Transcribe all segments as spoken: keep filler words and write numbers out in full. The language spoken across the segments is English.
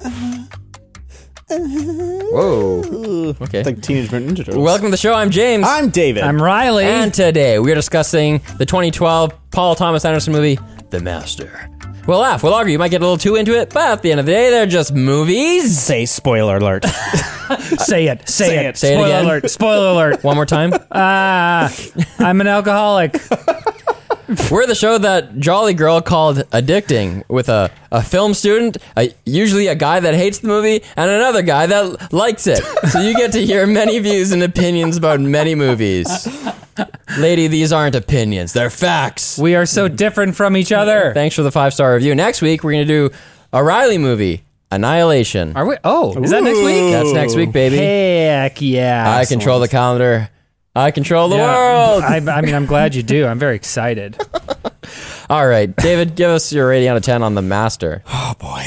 Whoa. Okay. It's like Teenage Mutant Ninja Turtles. Welcome to the show. I'm James. I'm David. I'm Riley. And today we are discussing the twenty twelve Paul Thomas Anderson movie, The Master. We'll laugh, we'll argue, you might get a little too into it, but at the end of the day, they're just movies. Say spoiler alert. Say it. Say, Say it. it. Say it Spoiler again. alert. Spoiler alert. One more time. Ah, I'm an alcoholic. We're the show that Jolly Girl called addicting, with a, a film student, a, usually a guy that hates the movie, and another guy that likes it. So you get to hear many views and opinions about many movies. Lady, these aren't opinions, they're facts. We are so different from each other. Thanks for the five-star review. Next week, we're going to do a Riley movie, Annihilation. Are we? Oh, is that next week? That's next week, baby. Heck yeah. I control the calendar. I control the Yeah, world. I, I mean, I'm glad you do. I'm very excited. All right, David, give us your rating out of ten on The Master. Oh, boy.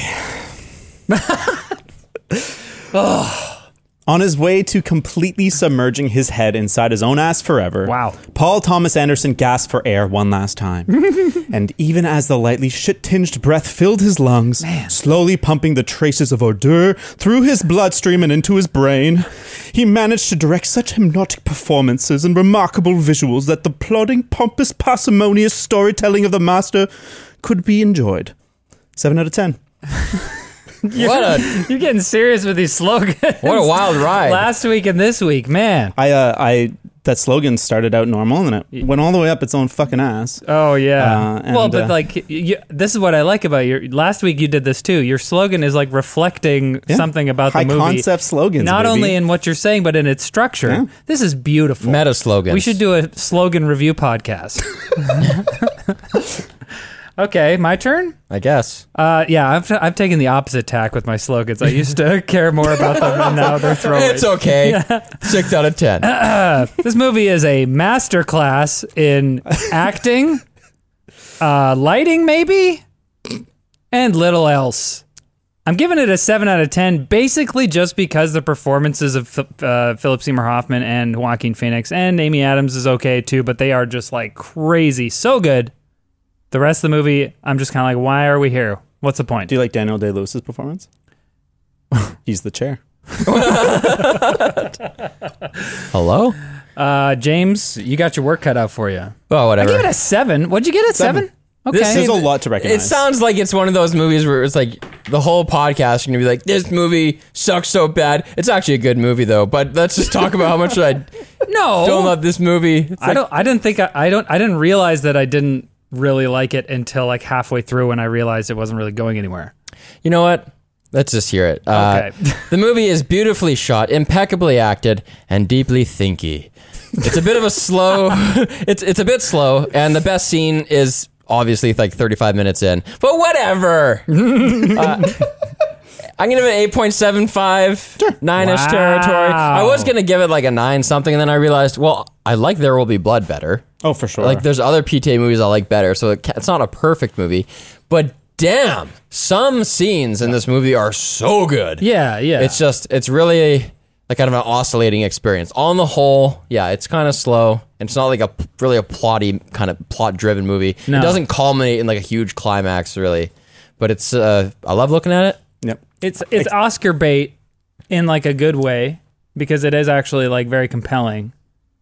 On his way to completely submerging his head inside his own ass forever, Wow. Paul Thomas Anderson gasped for air one last time. And even as the lightly shit-tinged breath filled his lungs, slowly pumping the traces of odor through his bloodstream and into his brain, he managed to direct such hypnotic performances and remarkable visuals that the plodding, pompous, parsimonious storytelling of the master could be enjoyed. seven out of ten. You're, What a- you're getting serious with these slogans. What a wild ride. Last week and this week, man. I, uh, I, that slogan started out normal and then it went all the way up its own fucking ass. Oh yeah. Uh, and, well, but uh, like, you, this is what I like about your. Last week you did this too. Your slogan is like reflecting Yeah. something about High the movie. concept slogans, Not baby. only in what you're saying, but in its structure. Yeah. This is beautiful. Meta slogans. We should do a slogan review podcast. Okay, my turn. I guess. Uh, yeah, I've I've taken the opposite tack with my slogans. I used to care more about them, and now they're throwaways. It's okay. Six out of ten. This movie is a masterclass in acting, uh, lighting, maybe, and little else. I'm giving it a seven out of ten, basically just because the performances of uh, Philip Seymour Hoffman and Joaquin Phoenix and Amy Adams is okay too, but they are just like crazy, so good. The rest of the movie, I'm just kind of like, why are we here? What's the point? Do you like Daniel Day-Lewis's performance? He's the chair. Hello? Uh, James, you got your work cut out for you. Oh, I whatever. gave it a seven. What'd you get at seven? Seven. Okay. This There's is- a lot to recognize. It sounds like it's one of those movies where it's like the whole podcast are going to be like, this movie sucks so bad. It's actually a good movie, though. But let's just talk about how much I no. don't love this movie. It's I like- don't. I didn't think. I, I don't. I didn't realize that I didn't really like it until like halfway through when I realized it wasn't really going anywhere. You know what? Let's just hear it. Uh, Okay. The movie is beautifully shot, impeccably acted, and deeply thinky. It's a bit of a slow. It's it's a bit slow, and the best scene is obviously like thirty-five minutes in. But whatever. uh, I'm gonna give it eight point seven five, nine-ish Wow. territory. I was gonna give it like a nine something, and then I realized, well, I like There Will Be Blood better. Oh, for sure. Like, there's other P T A movies I like better, so it ca- it's not a perfect movie. But damn, some scenes in this movie are so good. Yeah. Yeah. It's just, it's really like kind of an oscillating experience. On the whole, yeah, it's kind of slow. And it's not like a really a plotty kind of plot-driven movie. No. It doesn't culminate in like a huge climax, really. But it's, uh, I love looking at it. Yep. It's it's Oscar bait in like a good way because it is actually like very compelling,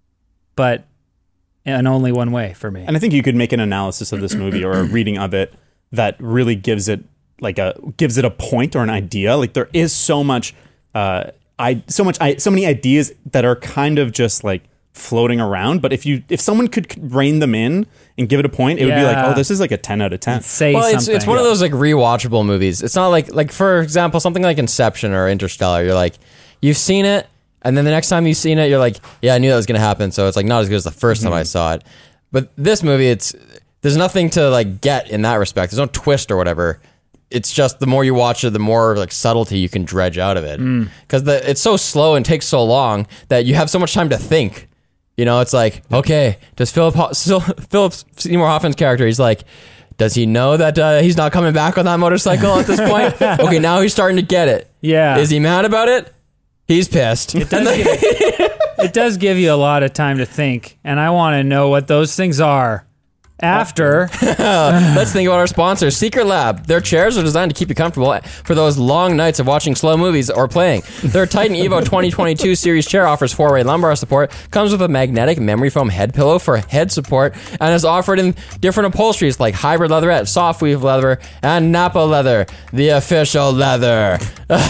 but in only one way for me. And I think you could make an analysis of this movie or a reading of it that really gives it like a gives it a point or an idea. Like there is so much, uh, I so much, I so many ideas that are kind of just like floating around. But if you if someone could rein them in and give it a point, it would be like, Yeah. oh, this is like a ten out of ten. Say Well, it's, something. it's one of those like rewatchable movies. It's not like, like for example, something like Inception or Interstellar. You're like, you've seen it, and then the next time you've seen it, you're like, yeah, I knew that was going to happen. So it's like not as good as the first time I saw it. But this movie, it's there's nothing to like get in that respect. There's no twist or whatever. It's just the more you watch it, the more like subtlety you can dredge out of it. Because the it's so slow and takes so long that you have so much time to think. You know, it's like, okay, does Philip Ho- still, Philip Seymour Hoffman's character, he's like, does he know that uh, he's not coming back on that motorcycle at this point? Okay, now he's starting to get it. Yeah. Is he mad about it? He's pissed. It does, give, it does give you a lot of time to think, and I want to know what those things are. After Let's think about our sponsor, Secret Lab. Their chairs are designed to keep you comfortable for those long nights of watching slow movies or playing. Their Titan Evo twenty twenty-two series chair offers four-way lumbar support, comes with a magnetic memory foam head pillow for head support, and is offered in different upholsteries like hybrid leatherette, soft weave leather, and Napa leather, the official leather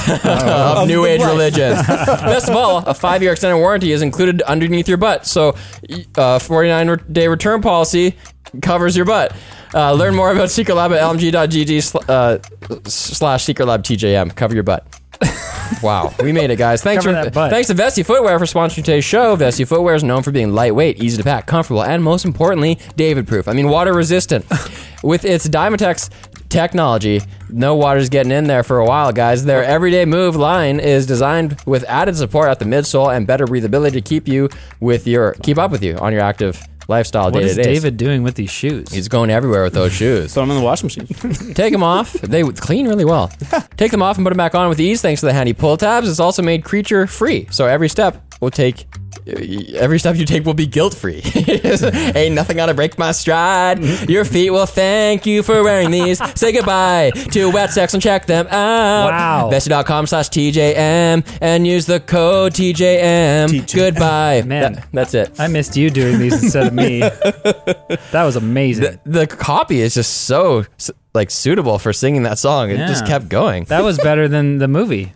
of New Age religions. Best of all, a five-year extended warranty is included underneath your butt, so uh, forty-nine day return policy covers your butt. Uh, learn more about Secret Lab at lmg.gg sl- uh, slash Secret Lab T J M. Cover your butt. Wow, we made it, guys. Thanks Cover for that butt. thanks to Vessi Footwear for sponsoring today's show. Vessi Footwear is known for being lightweight, easy to pack, comfortable, and most importantly, David-proof. I mean, water resistant. With its Dymatex technology, no water's getting in there for a while, guys. Their Everyday Move line is designed with added support at the midsole and better breathability to keep you with your keep up with you on your active lifestyle day what to is day. David doing with these shoes? He's going everywhere with those shoes. So I'm in the washing machine. Take them off. They clean really well. Take them off and put them back on with ease thanks to the handy pull tabs. It's also made creature free. So every step will take every step you take will be guilt free. Ain't nothing gonna break my stride. Your feet will thank you for wearing these. Say goodbye to wet sex and check them out. Wow. Vessi.com slash TJM and use the code T J M. T J M. Goodbye. Man. That- that's it. I missed you doing these instead of me. That was amazing. The, the copy is just so like suitable for singing that song. It Yeah. just kept going. That was better than the movie.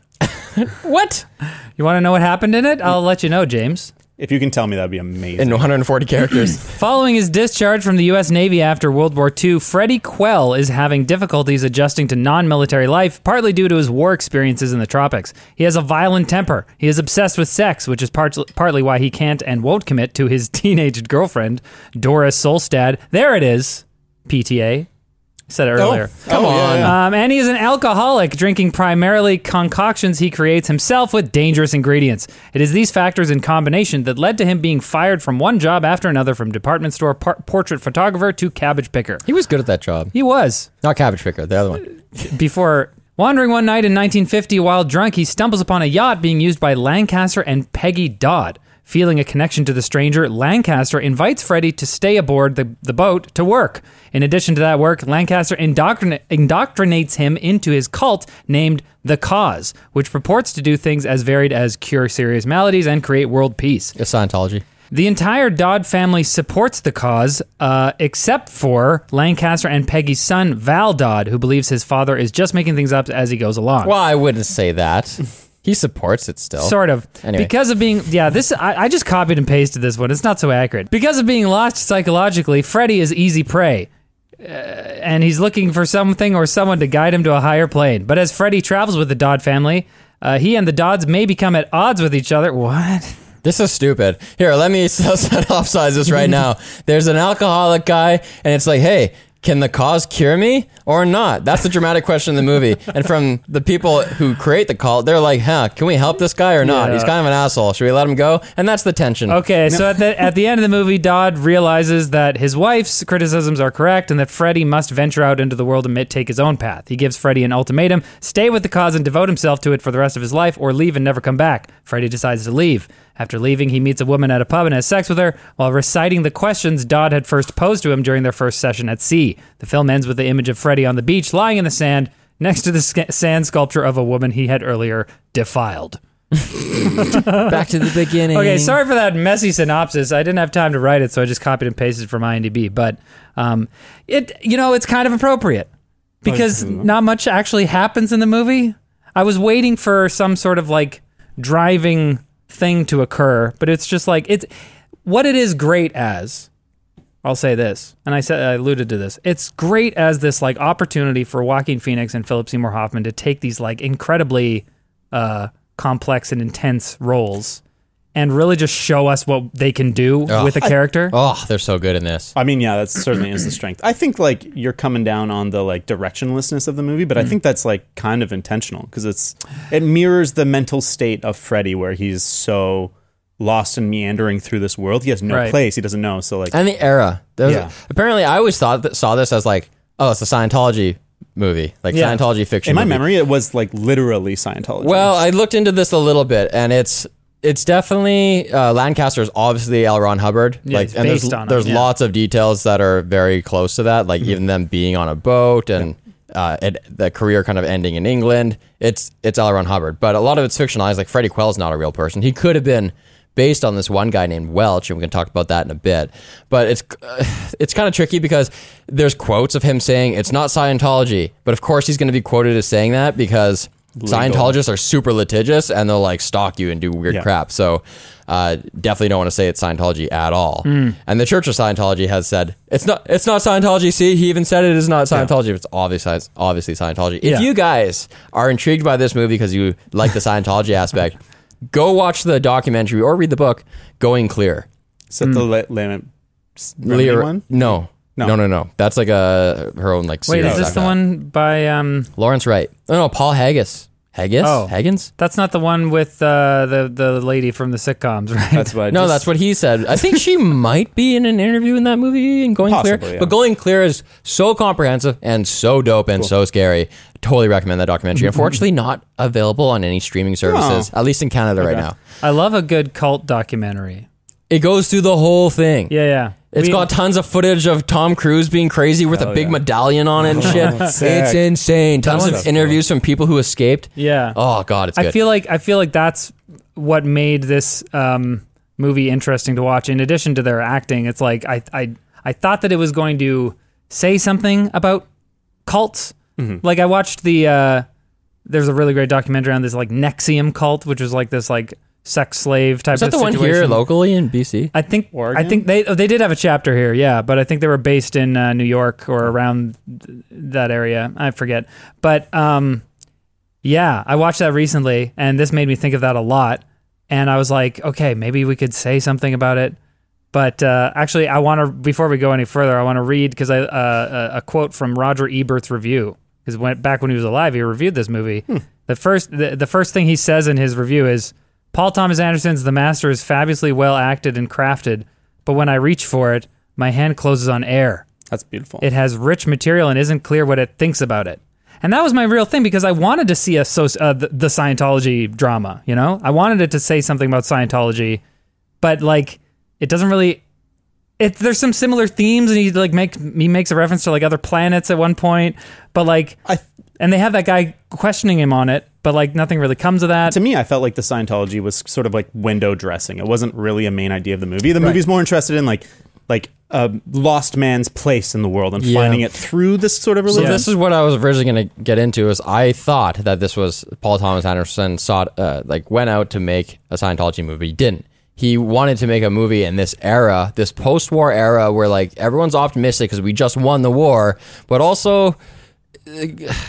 What? You want to know what happened in it? I'll let you know, James. If you can tell me, that'd be amazing. In one hundred forty characters. Following his discharge from the U S Navy after World War Two, Freddie Quell is having difficulties adjusting to non-military life, partly due to his war experiences in the tropics. He has a violent temper. He is obsessed with sex, which is part- partly why he can't and won't commit to his teenage girlfriend, Doris Solstad. There it is, P T A. Said it earlier. Come Oh, yeah, on. yeah. Um, and he is an alcoholic, drinking primarily concoctions he creates himself with dangerous ingredients. It is these factors in combination that led to him being fired from one job after another, from department store par- portrait photographer to cabbage picker. He was good at that job. He was. Not cabbage picker, the other one. Before wandering one night in nineteen fifty while drunk, he stumbles upon a yacht being used by Lancaster and Peggy Dodd. Feeling a connection to the stranger, Lancaster invites Freddie to stay aboard the, the boat to work. In addition to that work, Lancaster indoctrina- indoctrinates him into his cult named The Cause, which purports to do things as varied as cure serious maladies and create world peace. It's Scientology. The entire Dodd family supports the cause, uh, except for Lancaster and Peggy's son, Val Dodd, who believes his father is just making things up as he goes along. Well, I wouldn't say that. He supports it still. Sort of. Anyway. Because of being, yeah, this, I, I just copied and pasted this one. It's not so accurate. Because of being lost psychologically, Freddie is easy prey. Uh, and he's looking for something or someone to guide him to a higher plane. But as Freddie travels with the Dodd family, uh, he and the Dodds may become at odds with each other. What? This is stupid. Here, let me synopsize this right now. There's an alcoholic guy, and it's like, hey, can the cause cure me or not? That's the dramatic question in the movie. And from the people who create the cult, they're like, huh, can we help this guy or not? Yeah. He's kind of an asshole. Should we let him go? And that's the tension. Okay, so at the at the end of the movie, Dodd realizes that his wife's criticisms are correct and that Freddie must venture out into the world and take his own path. He gives Freddie an ultimatum: stay with the cause and devote himself to it for the rest of his life, or leave and never come back. Freddie decides to leave. After leaving, he meets a woman at a pub and has sex with her while reciting the questions Dodd had first posed to him during their first session at sea. The film ends with the image of Freddie on the beach, lying in the sand, next to the sc- sand sculpture of a woman he had earlier defiled. Back to the beginning. Okay, sorry for that messy synopsis. I didn't have time to write it, so I just copied and pasted from IMDb. But um, it, you know, it's kind of appropriate because not much actually happens in the movie. I was waiting for some sort of like driving thing to occur, but it's just like it's what it is great as. I'll say this, and I said I alluded to this. It's great as this like opportunity for Joaquin Phoenix and Philip Seymour Hoffman to take these like incredibly uh, complex and intense roles and really just show us what they can do Ugh. with a character. Oh, they're so good in this. I mean, yeah, that certainly is the strength. I think like you're coming down on the like directionlessness of the movie, but I think that's like kind of intentional because it's it mirrors the mental state of Freddie where he's so lost and meandering through this world. He has no Right. place. He doesn't know. So like, And the era. There's Yeah. apparently, I always thought that, saw this as like, oh, it's a Scientology movie, like Yeah. Scientology fiction. in my movie. memory, it was like literally Scientology. Well, I looked into this a little bit, and it's it's definitely uh, Lancaster is obviously L. Ron Hubbard. Yeah, like, it's and there's based on him, there's yeah. lots of details that are very close to that. Like even them being on a boat and uh, it, the career kind of ending in England. It's it's L. Ron Hubbard, but a lot of it's fictionalized. Like Freddie Quell's not a real person. He could have been based on this one guy named Welch, and we can talk about that in a bit. But it's uh, it's kind of tricky because there's quotes of him saying it's not Scientology, but of course he's going to be quoted as saying that because Legal. Scientologists are super litigious and they'll like stalk you and do weird Yeah. crap. So uh, definitely don't want to say it's Scientology at all. Mm. And the Church of Scientology has said it's not it's not Scientology. See, he even said it is not Scientology. It's obviously obviously Scientology. If Yeah. you guys are intrigued by this movie because you like the Scientology aspect, go watch the documentary or read the book Going Clear. Is that the Le- Le- Remedy Lear- one? No. No. no, no, no. That's like a her own like. Wait, series is this like the that. one by? Um, Lawrence Wright. Oh no, Paul Haggis. Haggis? Oh. Haggins? that's not the one with uh, the the lady from the sitcoms, right? That's what I No, just- that's what he said. I think she might be in an interview in that movie in Going Possibly, Clear. yeah. But Going Clear is so comprehensive and so dope and so scary. Totally recommend that documentary. Unfortunately, not available on any streaming services, at least in Canada right Okay. now. I love a good cult documentary. It goes through the whole thing. Yeah, yeah. It's We- got tons of footage of Tom Cruise being crazy with a big yeah. medallion on it and shit. sick. It's insane. Tons one's of cool. interviews from people who escaped. Yeah. Oh god, it's good. I feel like I feel like that's what made this um, movie interesting to watch. In addition to their acting, it's like I I I thought that it was going to say something about cults. Mm-hmm. Like I watched the uh, there's a really great documentary on this like Nexium cult, which was like this like sex slave type Is that of the one situation. here locally in B C? I think Oregon? I think they oh, they did have a chapter here, yeah, but I think they were based in uh, New York or around th- that area. I forget, but um, yeah, I watched that recently, and this made me think of that a lot. And I was like, okay, maybe we could say something about it. But uh, actually, I want to before we go any further, I want to read because I uh, a, a quote from Roger Ebert's review. Because when back when he was alive, he reviewed this movie. Hmm. The first the, the first thing he says in his review is, Paul Thomas Anderson's The Master is fabulously well acted and crafted, but when I reach for it, my hand closes on air. That's beautiful. It has rich material and isn't clear what it thinks about it. And that was my real thing because I wanted to see a so, uh, the, the Scientology drama, you know? I wanted it to say something about Scientology, but like it doesn't really it there's some similar themes and he like make he makes a reference to like other planets at one point, but like I, and they have that guy questioning him on it, but like nothing really comes of that. to me, I felt like the Scientology was sort of like window dressing. It wasn't really a main idea of the movie. The movie's more interested in like like a lost man's place in the world and Yeah. finding it through this sort of So religion. this is what I was originally going to get into. Is I thought that this was Paul Thomas Anderson sought uh, like went out to make a Scientology movie. He didn't. He wanted to make a movie in this era, this post-war era, where like everyone's optimistic because we just won the war, but also uh,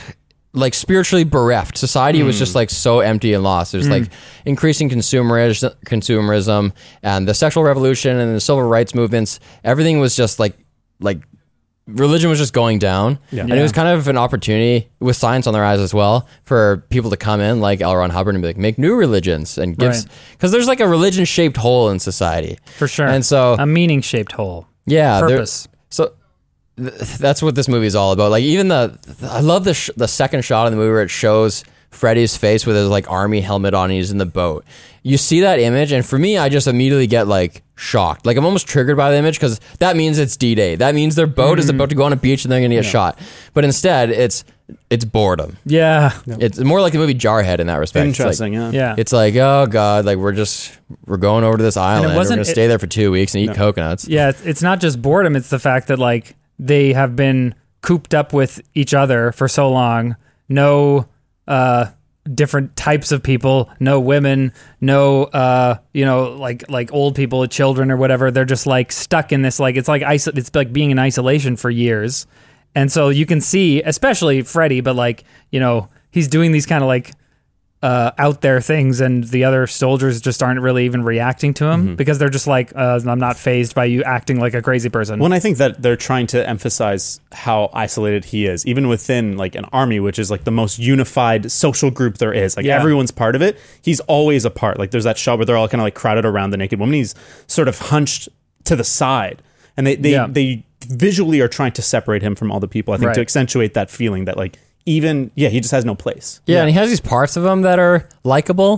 like spiritually bereft. Society was just like so empty and lost. There's like increasing consumerism, consumerism, and the sexual revolution and the civil rights movements. Everything was just like like. Religion was just going down, and it was kind of an opportunity with science on their eyes as well for people to come in like L. Ron Hubbard and be like, make new religions and gives Right. because there's like a religion shaped hole in society For sure. and so a meaning shaped hole. yeah, there- Purpose. so th- that's what this movie is all about. Like even the I love the sh- the second shot of the movie where it shows Freddy's face with his like army helmet on. And he's in the boat. You see that image, and for me, I just immediately get like shocked. Like I'm almost triggered by the image because that means it's D-Day. That means their boat is about to go on a beach and they're gonna get shot. But instead, it's it's boredom. Yeah. It's more like the movie Jarhead in that respect. It's like- Interesting, yeah. Yeah. It's like, oh god, like we're just we're going over to this island. We're wasn't- gonna it- stay there for two weeks and eat coconuts. Yeah, it's, it's not just boredom, it's the fact that like they have been cooped up with each other for so long. No uh different types of people, no women, no uh you know like like old people, children or whatever. They're just like stuck in this like it's like iso- it's like being in isolation for years. And so you can see, especially Freddy, but like, you know, he's doing these kind of like uh, out there things, and the other soldiers just aren't really even reacting to him because they're just like, uh, I'm not fazed by you acting like a crazy person. Well, and I think that they're trying to emphasize how isolated he is, even within like an army, which is like the most unified social group there is. Like Yeah. everyone's part of it. He's always apart. Like there's that shot where they're all kind of like crowded around the naked woman. He's sort of hunched to the side, and they they Yeah. they visually are trying to separate him from all the people. I think Right. to accentuate that feeling that like even yeah he just has no place. Yeah, and he has these parts of him that are likable.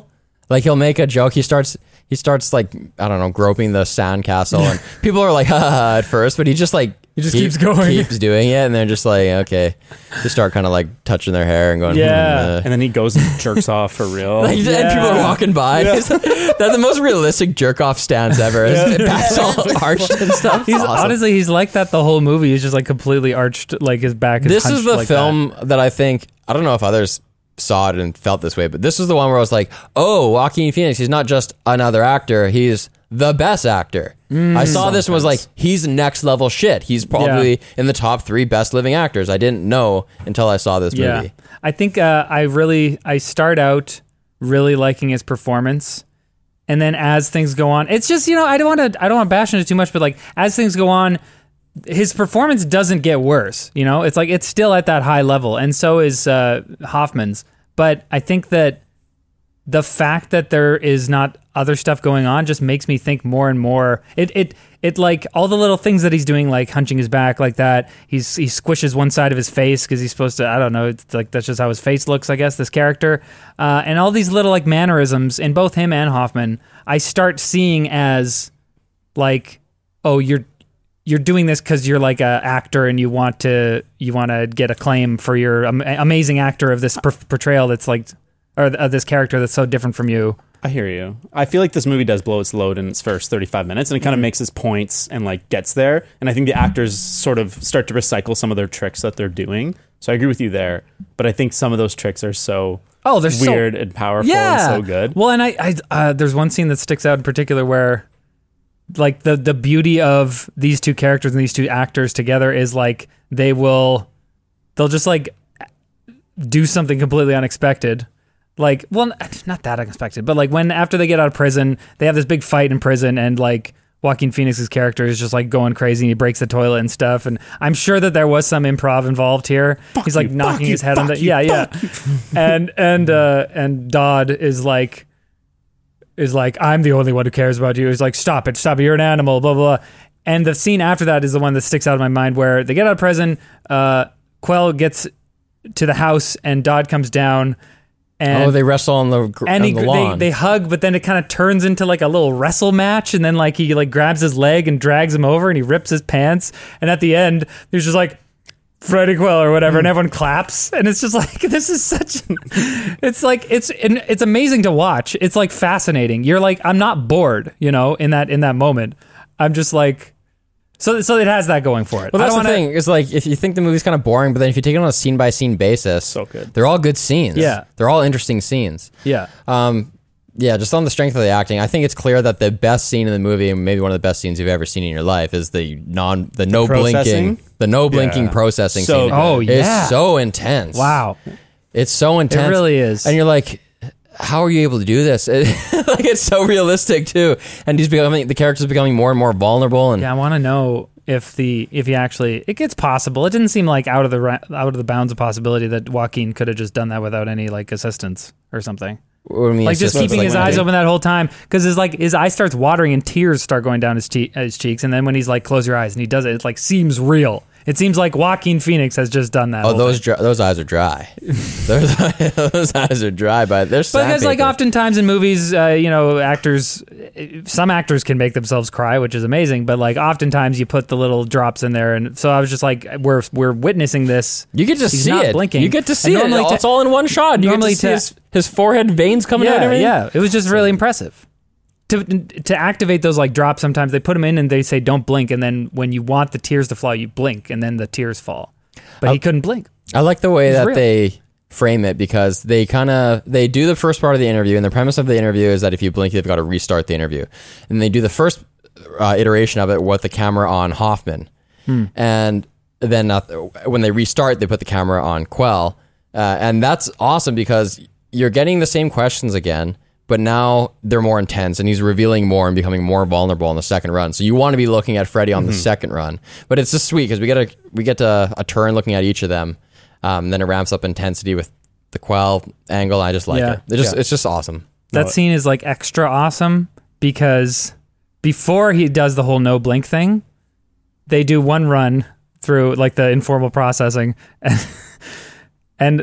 Like he'll make a joke. He starts he starts like I don't know groping the sandcastle, and people are like ha ha ha at first, but he just like he just keeps going, keeps doing it, and they're just like okay, they start kind of like touching their hair and going Yeah. hmm, uh. And then he goes and jerks off for real. Like, Yeah. and people are walking by. That's the most realistic jerk off stance ever. His back's all arched and stuff. He's It's awesome. honestly he's like that the whole movie. He's just like completely arched, like his back is This is hunched the like film that. I think I don't know if others saw it and felt this way, but this is the one where I was like, oh, Joaquin Phoenix, he's not just another actor, he's the best actor. I saw this and was like, he's next level shit. He's probably Yeah. in the top three best living actors. I didn't know until I saw this Yeah, movie. I think uh, I really I start out really liking his performance, and then as things go on, it's just you know I don't want to I don't want to bash on it too much, but like as things go on, his performance doesn't get worse. You know, it's like it's still at that high level, and so is uh, Hoffman's. But I think that the fact that there is not other stuff going on just makes me think more and more. It it it like all the little things that he's doing, like hunching his back like that. He's he squishes one side of his face because he's supposed to. I don't know. It's like that's just how his face looks. I guess this character uh, and all these little like mannerisms in both him and Hoffman, I start seeing as like, oh, you're. You're doing this because you're like a actor and you want to you want to get acclaim for your am- amazing actor of this per- portrayal that's like or of this character that's so different from you. I hear you. I feel like this movie does blow its load in its first thirty-five minutes, and it kind of makes its points and like gets there. And I think the actors sort of start to recycle some of their tricks that they're doing. So I agree with you there. But I think some of those tricks are so Oh, they're so- weird and powerful Yeah, and so good. Well, and I, I uh, there's one scene that sticks out in particular where, like the the beauty of these two characters and these two actors together is like they will, they'll just like do something completely unexpected. Like, well, not that unexpected, but like when after they get out of prison, they have this big fight in prison, and like Joaquin Phoenix's character is just like going crazy and he breaks the toilet and stuff. And I'm sure that there was some improv involved here. Fuck He's like you, knocking fuck his you, head on fuck the you, yeah yeah, and and uh, and Dodd is like. is like, I'm the only one who cares about you. He's like, stop it, stop it, you're an animal, blah, blah, blah. And the scene after that is the one that sticks out of my mind where they get out of prison, uh, Quell gets to the house and Dodd comes down and oh, they wrestle on the, gr- and on he, the they, lawn. they hug, but then it kind of turns into like a little wrestle match, and then like he like grabs his leg and drags him over and he rips his pants, and at the end there's just like Freddie Quell or whatever, and everyone claps, and it's just like this is such. It's like it's it's amazing to watch. It's like fascinating. You're like I'm not bored, you know, in that in that moment. I'm just like, so so it has that going for it. Well, I that's don't the wanna, thing. Is like if you think the movie's kind of boring, but then if you take it on a scene by scene basis, So good. they're all good scenes. Yeah. they're all interesting scenes. Yeah, Um, yeah, just on the strength of the acting, I think it's clear that the best scene in the movie, and maybe one of the best scenes you've ever seen in your life, is the non, the no processing? blinking, the no blinking Yeah. processing So scene. good. Oh, yeah. it's so intense. wow, it's so intense. it really is. And you're like, how are you able to do this? It, like it's so realistic too, and he's becoming the character's becoming more and more vulnerable. And Yeah, I want to know if the if he actually it gets possible. It didn't seem like out of the ra- out of the bounds of possibility that Joaquin could have just done that without any like assistance or something. what do you mean, Like it's just it's keeping like his when eyes they- open that whole time, because his like his eye starts watering and tears start going down his, che- his cheeks, and then when he's like close your eyes and he does it, it like seems real. It seems like Joaquin Phoenix has just done that. Oh, whole those thing. dry, those eyes are dry. those, those eyes are dry, but they're But because like sandpaper. oftentimes in movies, uh, you know, actors, some actors can make themselves cry, which is amazing. But like oftentimes you put the little drops in there, and so I was just like, we're we're witnessing this. You get to He's see not it. blinking. You get to see And it. normally All- to- it's all in one shot. You normally get to see to- his, his forehead veins coming out and Yeah, everything. yeah, it was just really impressive. To to activate those like drops, sometimes they put them in and they say don't blink, and then when you want the tears to fall, you blink, and then the tears fall. But he couldn't blink. I like the way It's that real. they frame it because they kind of they do the first part of the interview, and the premise of the interview is that if you blink, they've got to restart the interview, and they do the first uh, iteration of it with the camera on Hoffman, Hmm. and then uh, when they restart, they put the camera on Quell, uh, and that's awesome because you're getting the same questions again. But now they're more intense, and he's revealing more and becoming more vulnerable on the second run. So you want to be looking at Freddy on the second run, but it's just sweet because we get a we get a, a turn looking at each of them. Um, then it ramps up intensity with the Quell angle. I just like Yeah. it. It just Yeah. it's just awesome. That No. scene is like extra awesome because before he does the whole no blink thing, they do one run through like the informal processing, and, and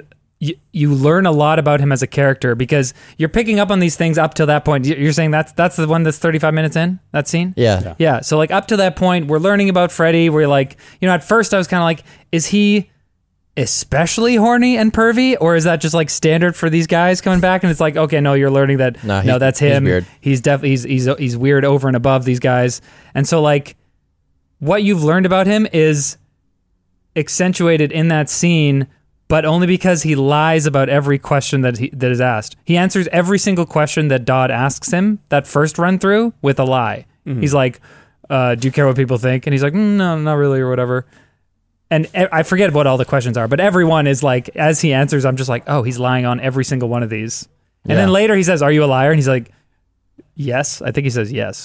you, you learn a lot about him as a character because you're picking up on these things up to that point. You're saying that's that's the one that's thirty-five minutes in, that scene? Yeah. Yeah. Yeah. So like up to that point, we're learning about Freddy. We're like, you know, at first I was kind of like, is he especially horny and pervy, or is that just like standard for these guys coming back? And it's like, okay, no, you're learning that No, he- no, that's he's him. weird. He's definitely he's, he's he's weird over and above these guys. And so like what you've learned about him is accentuated in that scene, but only because he lies about every question that he that is asked. He answers every single question that Dodd asks him that first run through with a lie. Mm-hmm. He's like, uh, do you care what people think? And he's like, mm, no, not really, or whatever. And e- I forget what all the questions are, but everyone is like, as he answers, I'm just like, oh, he's lying on every single one of these. And Yeah. then later he says, are you a liar? And he's like, yes. I think he says yes.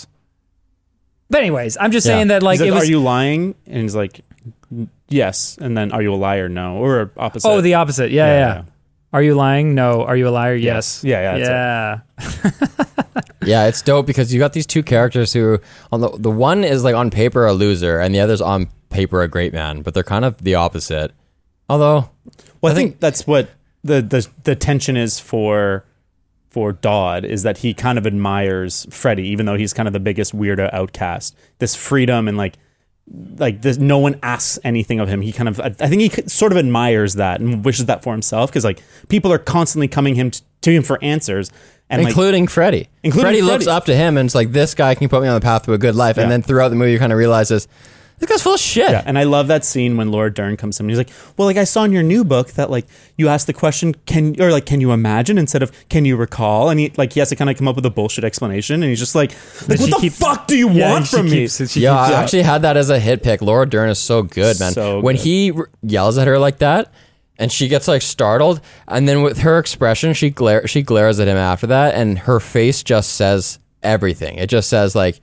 But anyways, I'm just Yeah. saying that like He says, it was. are you lying? And he's like, yes. And then, are you a liar? No. Or opposite. Oh, the opposite. Yeah, Yeah, yeah. yeah. Are you lying? No. Are you a liar? Yes. Yeah, yeah, that's yeah. Yeah, it's dope because you got these two characters who on the the one is like on paper a loser and the other's on paper a great man, but they're kind of the opposite. Although Well, I, I think, think- that's what the, the the tension is for for Dodd, is that he kind of admires Freddy, even though he's kind of the biggest weirdo outcast. This freedom and like like this, no one asks anything of him. He kind of, I think he sort of admires that and wishes that for himself, because like people are constantly coming him t- to him for answers, and like, including Freddy. Including Freddy Freddy. looks up to him and it's like, this guy can put me on the path to a good life. Yeah. And then throughout the movie, you kind of realizes this guy's full of shit. yeah, and I love that scene when Laura Dern comes to him and he's like, well, like I saw in your new book that like you asked the question, can, or like, can you imagine instead of can you recall? And he like, he has to kind of come up with a bullshit explanation. And he's just like, like she what the keeps- fuck do you Yeah, want and she from me? keeps- she Yeah, keeps- I actually had that as a hit pick. Laura Dern is so good, man. So when good. he r- yells at her like that, and she gets like startled, and then with her expression, she glare she glares at him after that, and her face just says everything. It just says like,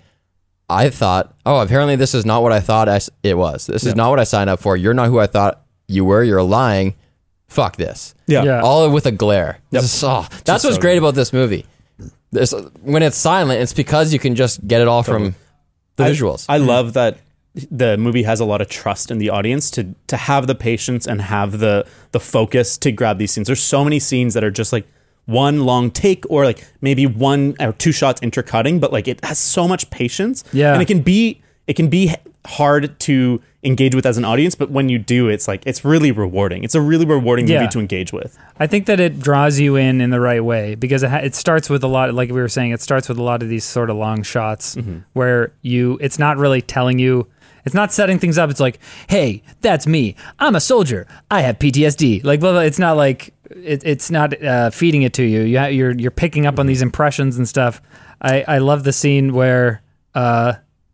I thought, oh, apparently this is not what I thought I s- it was. This is not what I signed up for. You're not who I thought you were. You're lying. Fuck this. Yeah. Yeah. All with a glare. This is- oh, that's so what's great good. about this movie. This, when it's silent, it's because you can just get it all from the I- visuals. I love that the movie has a lot of trust in the audience to to have the patience and have the the focus to grab these scenes. There's so many scenes that are just like one long take or like maybe one or two shots intercutting, but like it has so much patience. Yeah. And it can be it can be hard to engage with as an audience, but when you do, it's like it's really rewarding. It's a really rewarding Yeah. movie to engage with. I think that it draws you in in the right way because it, ha- it starts with a lot, like we were saying, it starts with a lot of these sort of long shots where you, it's not really telling you, it's not setting things up. It's like, hey, that's me. I'm a soldier. I have P T S D. Like, blah, blah. It's not like it, it's not uh, feeding it to you. you ha- you're you're picking up on these impressions and stuff. I I love the scene where uh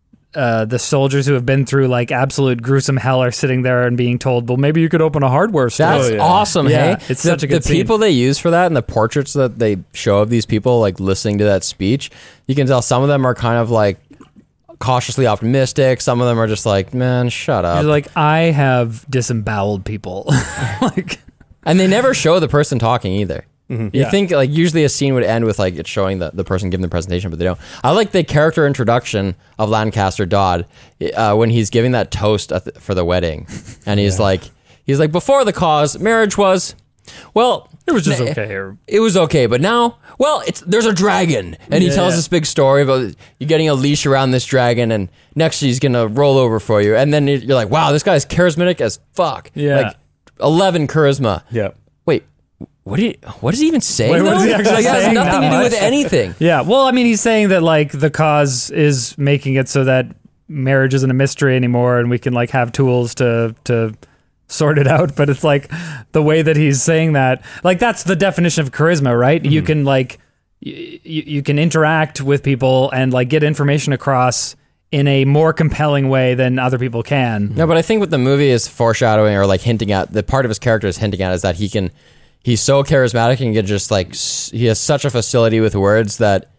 uh, the soldiers who have been through like absolute gruesome hell are sitting there and being told, well, maybe you could open a hardware store. That's Oh, yeah. awesome. Yeah, Hey, it's the, such a good The scene. people they use for that and the portraits that they show of these people, like listening to that speech, you can tell some of them are kind of like cautiously optimistic. Some of them are just like, man, shut up. You're like, I have disemboweled people. like, And they never show the person talking either. You Yeah. think like usually a scene would end with like it showing the, the person giving the presentation, but they don't. I like the character introduction of Lancaster Dodd uh, when he's giving that toast at the, for the wedding, and he's like, he's like, before the cause, marriage was, well, it was just na- okay here. It was okay, but now, well, it's there's a dragon, and he Yeah. tells this big story about you getting a leash around this dragon, and next he's gonna roll over for you, and then you're like, wow, this guy's charismatic as fuck. Yeah. like eleven charisma. Yeah. Wait, what did he, what is he even saying? Wait, what is though? he actually Like, it has saying nothing to that do with much? anything. Yeah. Well, I mean, he's saying that like the cause is making it so that marriage isn't a mystery anymore, and we can like have tools to to sort it out. But it's like the way that he's saying that, like that's the definition of charisma, right? You can like y- y- you can interact with people and like get information across in a more compelling way than other people can. No, but I think what the movie is foreshadowing or like hinting at, the part of his character is hinting at, is that he can, he's so charismatic and can just like, s- he has such a facility with words that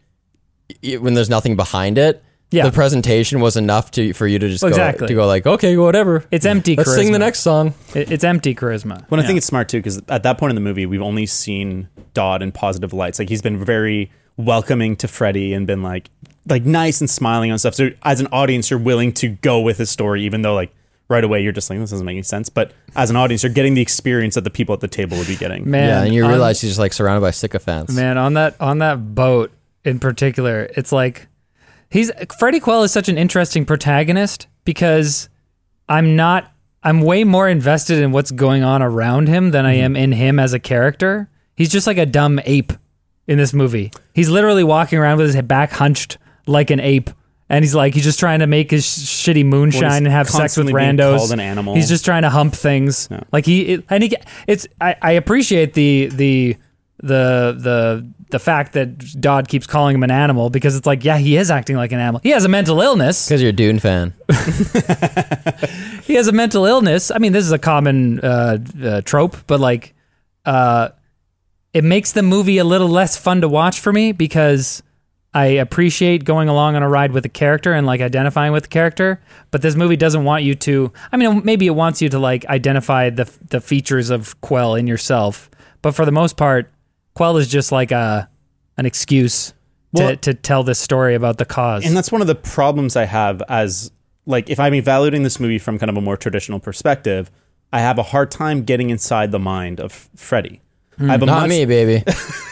y- when there's nothing behind it, Yeah. the presentation was enough to for you to just Exactly. go, to go like, okay, whatever. It's empty Let's charisma. sing the next song. It- it's empty charisma. Well, I Yeah. think it's smart too, because at that point in the movie, we've only seen Dodd in positive lights. Like he's been very welcoming to Freddy and been like, like nice and smiling on stuff. So as an audience, you're willing to go with his story, even though like right away you're just like, this doesn't make any sense. But as an audience, you're getting the experience that the people at the table would be getting. Man, yeah, and you on- realize he's just like surrounded by sycophants. Man, on that on that boat in particular, it's like he's Freddie Quell is such an interesting protagonist because I'm not I'm way more invested in what's going on around him than I am in him as a character. He's just like a dumb ape in this movie. He's literally walking around with his back hunched like an ape. And he's like, he's just trying to make his shitty moonshine Well, he's and have sex with constantly being randos. called an animal. He's just trying to hump things. Yeah. Like he, it, and he, it's. I, I appreciate the the the the the fact that Dodd keeps calling him an animal because it's like, yeah, he is acting like an animal. He has a mental illness. Because you're a Dune fan. He has a mental illness. I mean, this is a common uh, uh, trope, but like, uh, it makes the movie a little less fun to watch for me because I appreciate going along on a ride with a character and like identifying with the character, but this movie doesn't want you to. I mean, maybe it wants you to like identify the the features of Quell in yourself, but for the most part, Quell is just like a an excuse to Well- to tell this story about the cause. And that's one of the problems I have as, like, if I'm evaluating this movie from kind of a more traditional perspective, I have a hard time getting inside the mind of Freddy. I have a Not much- me, baby.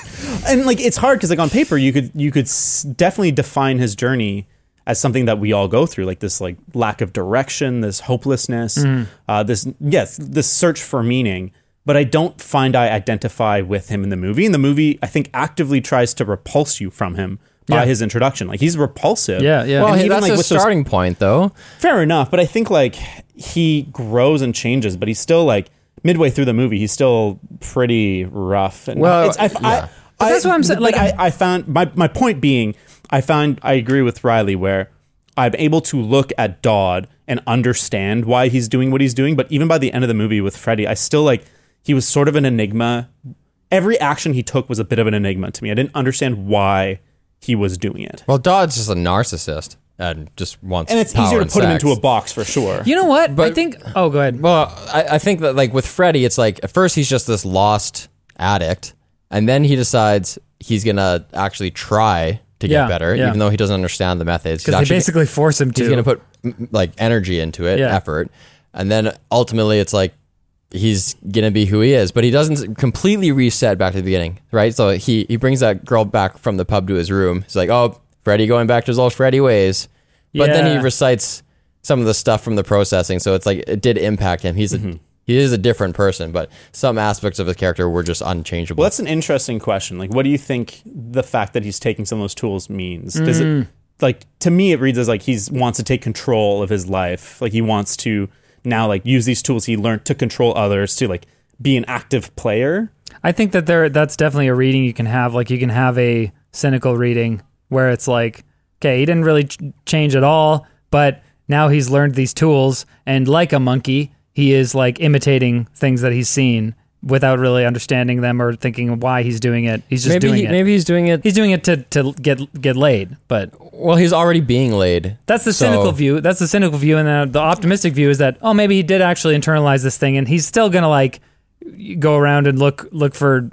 And like it's hard because like on paper you could you could s- definitely define his journey as something that we all go through, like this like lack of direction, this hopelessness, uh, this yes, this search for meaning. But I don't find I identify with him in the movie. And the movie, I think, actively tries to repulse you from him by Yeah. his introduction. Like he's repulsive. Yeah, yeah. Well, And hey, even, that's like, a with those- starting point, though. Fair enough, but I think like he grows and changes, but he's still like midway through the movie, he's still pretty rough. And Well, it's, I, yeah. I, But that's what I'm saying, but like- I, I found my my point being, I found I agree with Riley where I'm able to look at Dodd and understand why he's doing what he's doing. But even by the end of the movie with Freddy, I still like he was sort of an enigma. Every action he took was a bit of an enigma to me. I didn't understand why he was doing it. Well, Dodd's just a narcissist and just wants And it's power easier to and put him sex. into a box for sure. You know what? I But- think. Oh, go ahead. Well, I, I think that like with Freddy, it's like at first he's just this lost addict, and then he decides he's gonna actually try to get Yeah, better, yeah. even though he doesn't understand the methods. He's Because they actually basically force him to. he's gonna put m- like energy into it, Yeah. effort, and then ultimately it's like he's gonna be who he is, but he doesn't completely reset back to the beginning, right? So he he brings that girl back from the pub to his room. He's like, oh, Freddy going back to his old Freddy ways, but then he Yeah. recites some of the stuff from the processing, so it's like it did impact him. He's a he is a different person, but some aspects of his character were just unchangeable. Well, that's an interesting question. Like, what do you think the fact that he's taking some of those tools means? Does Mm. it, like, to me, it reads as like he's wants to take control of his life. Like, he wants to now, like, use these tools he learned to control others, to, like, be an active player. I think that there that's definitely a reading you can have. Like you can have a cynical reading where it's like, okay, he didn't really ch- change at all, but now he's learned these tools, and like a monkey, he is like imitating things that he's seen without really understanding them or thinking why he's doing it. He's just maybe doing he, it. maybe he's doing it. He's doing it to to get get laid, but Well, he's already being laid. that's the So- cynical view. That's the cynical view, and the, the optimistic view is that oh, maybe he did actually internalize this thing, and he's still gonna like go around and look look for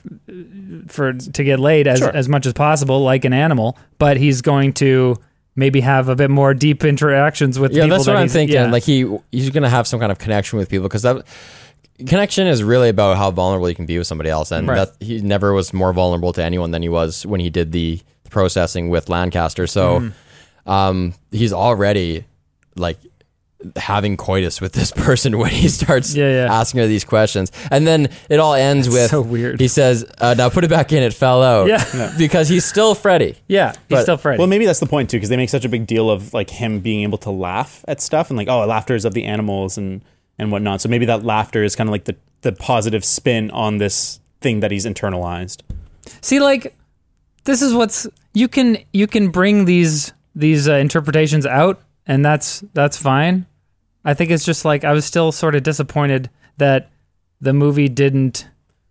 for to get laid as Sure. as much as possible, like an animal. But he's going to maybe have a bit more deep interactions with Yeah, people. that's that what I'm he's- thinking. yeah. Like he he's gonna have some kind of connection with people because that connection is really about how vulnerable you can be with somebody else, and Right. that he never was more vulnerable to anyone than he was when he did the processing with Lancaster. So Mm-hmm. um, he's already like having coitus with this person when he starts Yeah, yeah. asking her these questions, and then it all ends with so weird. He says, uh, "Now put it back in. It fell out." Yeah. because he's still Freddy. yeah, he's but- still Freddy. Well, maybe that's the point, too, because they make such a big deal of, like, him being able to laugh at stuff and, like, oh, laughter is of the animals and, and whatnot. So maybe that laughter is kind of like the, the positive spin on this thing that he's internalized. See, like, this is what's you can you can bring these these uh, interpretations out, and that's that's fine. I think it's just like I was still sort of disappointed that the movie didn't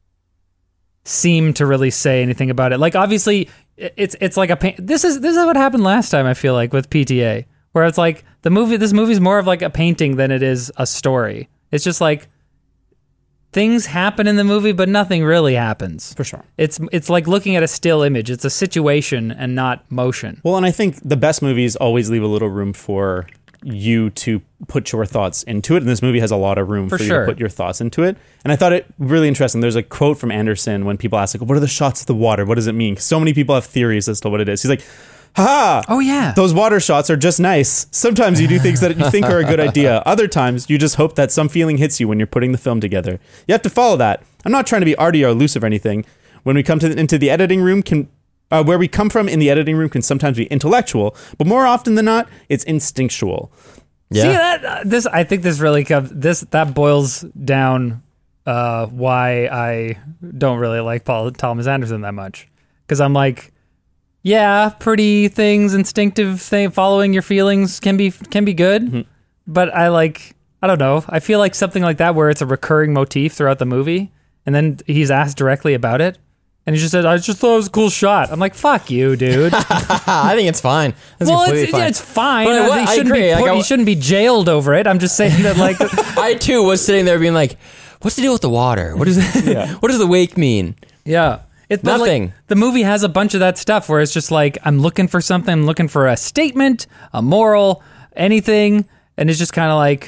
seem to really say anything about it. Like, obviously, i- it's it's like a pain. This is this is what happened last time. I feel like with P T A, where it's like the movie. This movie's more of like a painting than it is a story. It's just like things happen in the movie, but nothing really happens. For sure. It's it's like looking at a still image. It's a situation and not motion. Well, and I think the best movies always leave a little room for you to put your thoughts into it. And this movie has a lot of room for, For you sure. to put your thoughts into it. And I thought it really interesting. There's a quote from Anderson when people ask, like, what are the shots of the water? What does it mean? 'Cause so many people have theories as to what it is. He's like, haha. Oh, yeah. Those water shots are just nice. Sometimes you do things that you think are a good idea. Other times you just hope that some feeling hits you when you're putting the film together. You have to follow that. I'm not trying to be arty or elusive or anything. When we come to the, into the editing room, can uh, where we come from in the editing room can sometimes be intellectual, but more often than not, it's instinctual. Yeah. See that uh, this I think this really comes this that boils down uh, why I don't really like Paul Thomas Anderson that much, because I'm like, yeah, pretty things, instinctive thing, following your feelings can be can be good, Mm-hmm. but I like I don't know. I feel like something like that where it's a recurring motif throughout the movie, and then he's asked directly about it. And he just said, I just thought it was a cool shot. I'm like, fuck you, dude. I think it's fine. That's well, completely it's, fine. it's fine. But I what- think I he shouldn't agree. be Like, put, I- he shouldn't be jailed over it. I'm just saying that, like, I too was sitting there being like, "What's the deal with the water? What is it? Yeah. What does the wake mean?" yeah. It, but, like, Nothing. the movie has a bunch of that stuff where it's just like, I'm looking for something. I'm looking for a statement, a moral, anything. And it's just kind of like,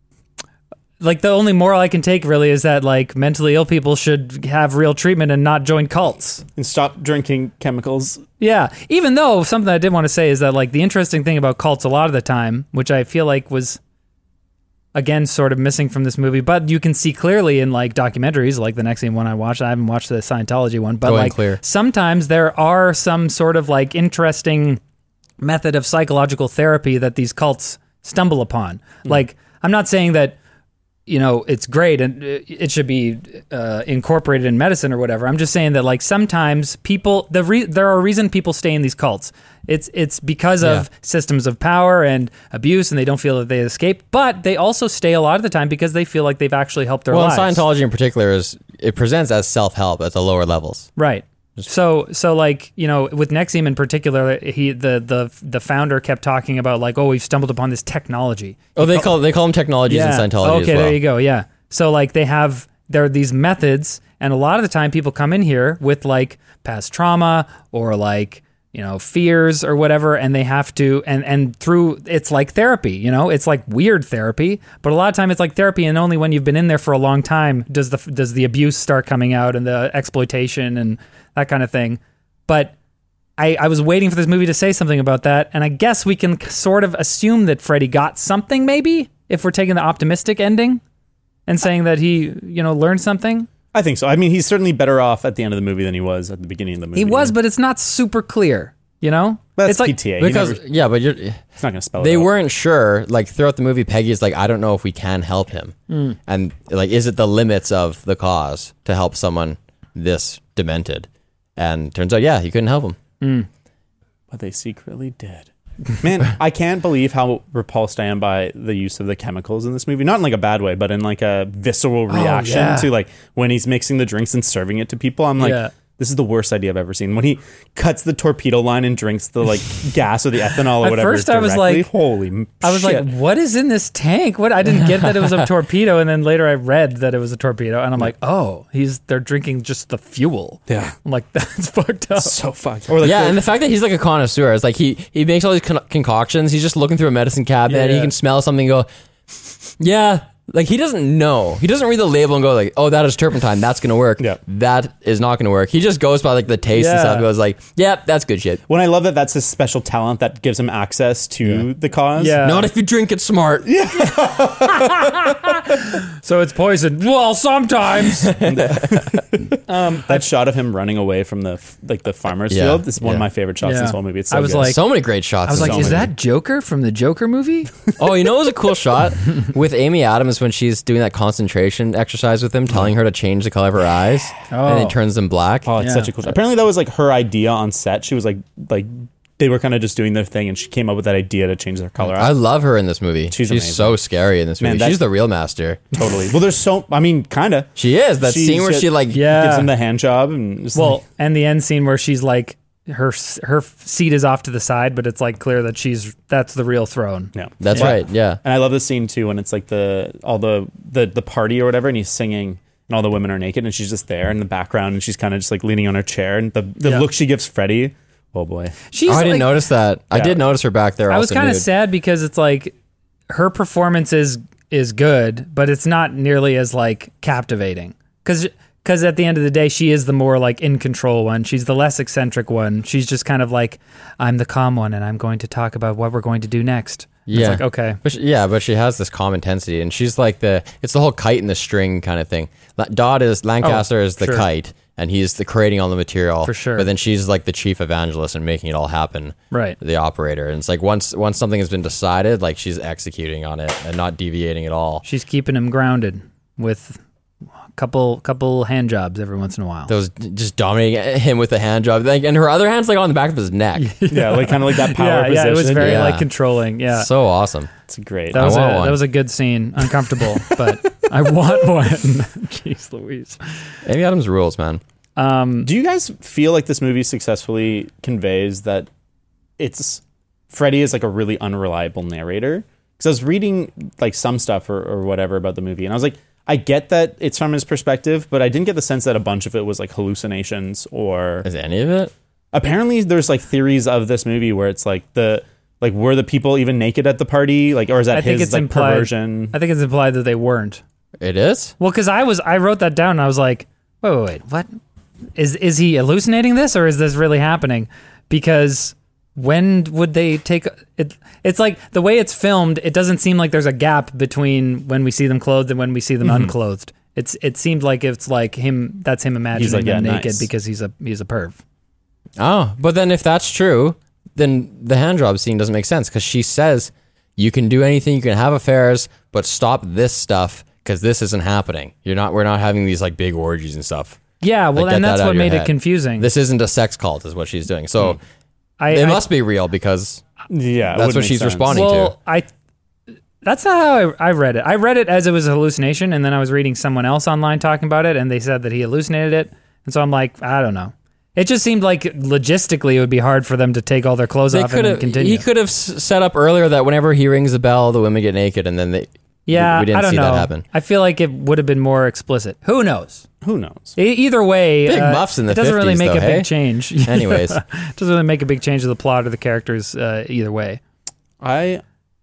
like the only moral I can take really is that like mentally ill people should have real treatment and not join cults. And stop drinking chemicals. Yeah. Even though something I did want to say is that like the interesting thing about cults a lot of the time, which I feel like was again sort of missing from this movie, but you can see clearly in like documentaries, like the next one I watched. I haven't watched the Scientology one, but Going like clear. sometimes there are some sort of like interesting method of psychological therapy that these cults stumble upon. Like, I'm not saying that, you know, it's great and it should be uh, incorporated in medicine or whatever. I'm just saying that like sometimes people, the re- there are reason people stay in these cults. It's it's because of Yeah. systems of power and abuse, and they don't feel that they escape. But they also stay a lot of the time because they feel like they've actually helped their Well, lives. and Scientology in particular is it presents as self-help at the lower levels. Right. So so like, you know, with N X I V M in particular, he the the the founder kept talking about like, oh, we've stumbled upon this technology. Oh, they call they call them technologies in Scientology Okay, as well. there you go. Yeah. So like they have there are these methods, and a lot of the time people come in here with like past trauma or like, you know, fears or whatever, and they have to and and through it's like therapy, you know, it's like weird therapy, but a lot of time it's like therapy, and only when you've been in there for a long time does the does the abuse start coming out and the exploitation and that kind of thing. But I, I was waiting for this movie to say something about that, and I guess we can sort of assume that Freddy got something, maybe, if we're taking the optimistic ending and saying that he, you know, learned something. I think so. I mean, he's certainly better off at the end of the movie than he was at the beginning of the movie. He was, but it's not super clear, you know? That's it's like, P T A. He Because never- yeah, but you're It's not going to spell it they out. weren't sure. Like throughout the movie, Peggy's like, I don't know if we can help him, Mm. and like, is it the limits of the cause to help someone this demented? And turns out, yeah, he couldn't help him. But they secretly did. Man, I can't believe how repulsed I am by the use of the chemicals in this movie. Not in like a bad way, but in like a visceral reaction yeah. to like when he's mixing the drinks and serving it to people. I'm like, Yeah. this is the worst idea I've ever seen. When he cuts the torpedo line and drinks the like gas or the ethanol or At whatever. first I was directly, like- holy m- I was shit. like, what is in this tank? What? I didn't get that it was a torpedo, and then later I read that it was a torpedo, and I'm like, oh, he's they're drinking just the fuel. Yeah. I'm like, that's fucked up. so fucked. Or like Yeah, the- and the fact that he's like a connoisseur is like he he makes all these con- concoctions. He's just looking through a medicine cabinet, and he Yeah. can smell something and go, yeah. Like he doesn't know. He doesn't read the label and go like, oh, that is turpentine. That's gonna work. Yeah. That is not gonna work. He just goes by like the taste and Yeah. stuff. And goes like, yeah, that's good shit. when I love that that's his special talent that gives him access to the cause. Yeah. Not if you drink it smart. Yeah. So it's poison. Well, sometimes. That shot of him running away from the f- like the farmer's Yeah. field is one of Yeah. my favorite shots in Yeah. this whole movie. It's so I was good. like- So many great shots. I was in like, this is movie. that Joker from the Joker movie? Oh, you know, it was a cool shot with Amy Adams when she's doing that concentration exercise with him, telling her to change the color of her eyes, and Oh. it turns them black. Oh, it's Yeah. such a cool shot. Apparently that was like her idea on set. She was like like they were kind of just doing their thing and she came up with that idea to change their color. I love her in this movie. She's She's, amazing. so scary in this Man, movie. that- She's the real master. totally. Well, there's so I mean, kind of. She is. That She's scene where just- she like Yeah. Gives him the hand job and just Well, like, and the end scene where she's like, her her seat is off to the side, but it's like clear that she's that's the real throne. yeah. That's But- right. Yeah. And I love the scene too when it's like the all the the the party or whatever and he's singing and all the women are naked and she's just there in the background and she's kind of just like leaning on her chair and the the Yeah. look she gives Freddie. Oh boy. She's Oh, I didn't like- notice that. I Yeah. did notice her back there. I was also kind of nude. sad because it's like her performance is is good, but it's not nearly as like captivating. Because because at the end of the day, she is the more like in control one. She's the less eccentric one. She's just kind of like, I'm the calm one, and I'm going to talk about what we're going to do next. Yeah. It's like, okay. But she, yeah, but she has this calm intensity, and she's like the, it's the whole kite and the string kind of thing. La- Dodd is, Lancaster Oh, is the sure. kite, and he's the creating all the material. For sure. But then she's like the chief evangelist and making it all happen. Right. The operator. And it's like once once something has been decided, like she's executing on it and not deviating at all. She's keeping him grounded with a couple couple hand jobs every once in a while. Those just dominating him with the hand job. Like, and her other hand's like on the back of his neck. Yeah, like kind of like that power yeah, position. yeah, it was very Yeah. like controlling. Yeah. So awesome. It's great. That was, a, want one. that was a good scene. Uncomfortable, but I want one. Jeez Louise. Amy Adams rules, man. Um, Do you guys feel like this movie successfully conveys that it's Freddy is like a really unreliable narrator? Because I was reading like some stuff or, or whatever about the movie, and I was like, I get that it's from his perspective, but I didn't get the sense that a bunch of it was like hallucinations or. Is any of it? Apparently, there's like theories of this movie where it's like the like were the people even naked at the party, like, or is that I think his it's like implied. perversion? I think it's implied that they weren't. It is? Well, because I was, I wrote that down and I was like, wait, wait, wait, what? Is is he hallucinating this or is this really happening? Because when would they take it? It's like the way it's filmed. It doesn't seem like there's a gap between when we see them clothed and when we see them Mm-hmm. unclothed. It's it seemed like it's like him. That's him imagining like, them yeah, naked nice. because he's a he's a perv. Oh, but then if that's true, then the hand job scene doesn't make sense because she says you can do anything, you can have affairs, but stop this stuff because this isn't happening. You're not. We're not having these like big orgies and stuff. Yeah, well, Like, get and that's that out what of your made it head. confusing. This isn't a sex cult, is what she's doing. So I, it I- must be real because Yeah, it That's would what make she's sense. responding- well, I. That's not how I, I read it. I read it as it was a hallucination, and then I was reading someone else online talking about it, and they said that he hallucinated it. And so I'm like, I don't know. It just seemed like logistically it would be hard for them to take all their clothes they off could and then have. continue. He could have s- set up earlier that whenever he rings the bell, the women get naked, and then they. yeah, we, we didn't I don't see know. that happen. I feel like it would have been more explicit. Who knows? Who knows? E- either way, Big uh, muffs in the it doesn't really fifties, make though, a hey? big change. Anyways. it doesn't really make a big change to the plot or the characters uh, either way. I,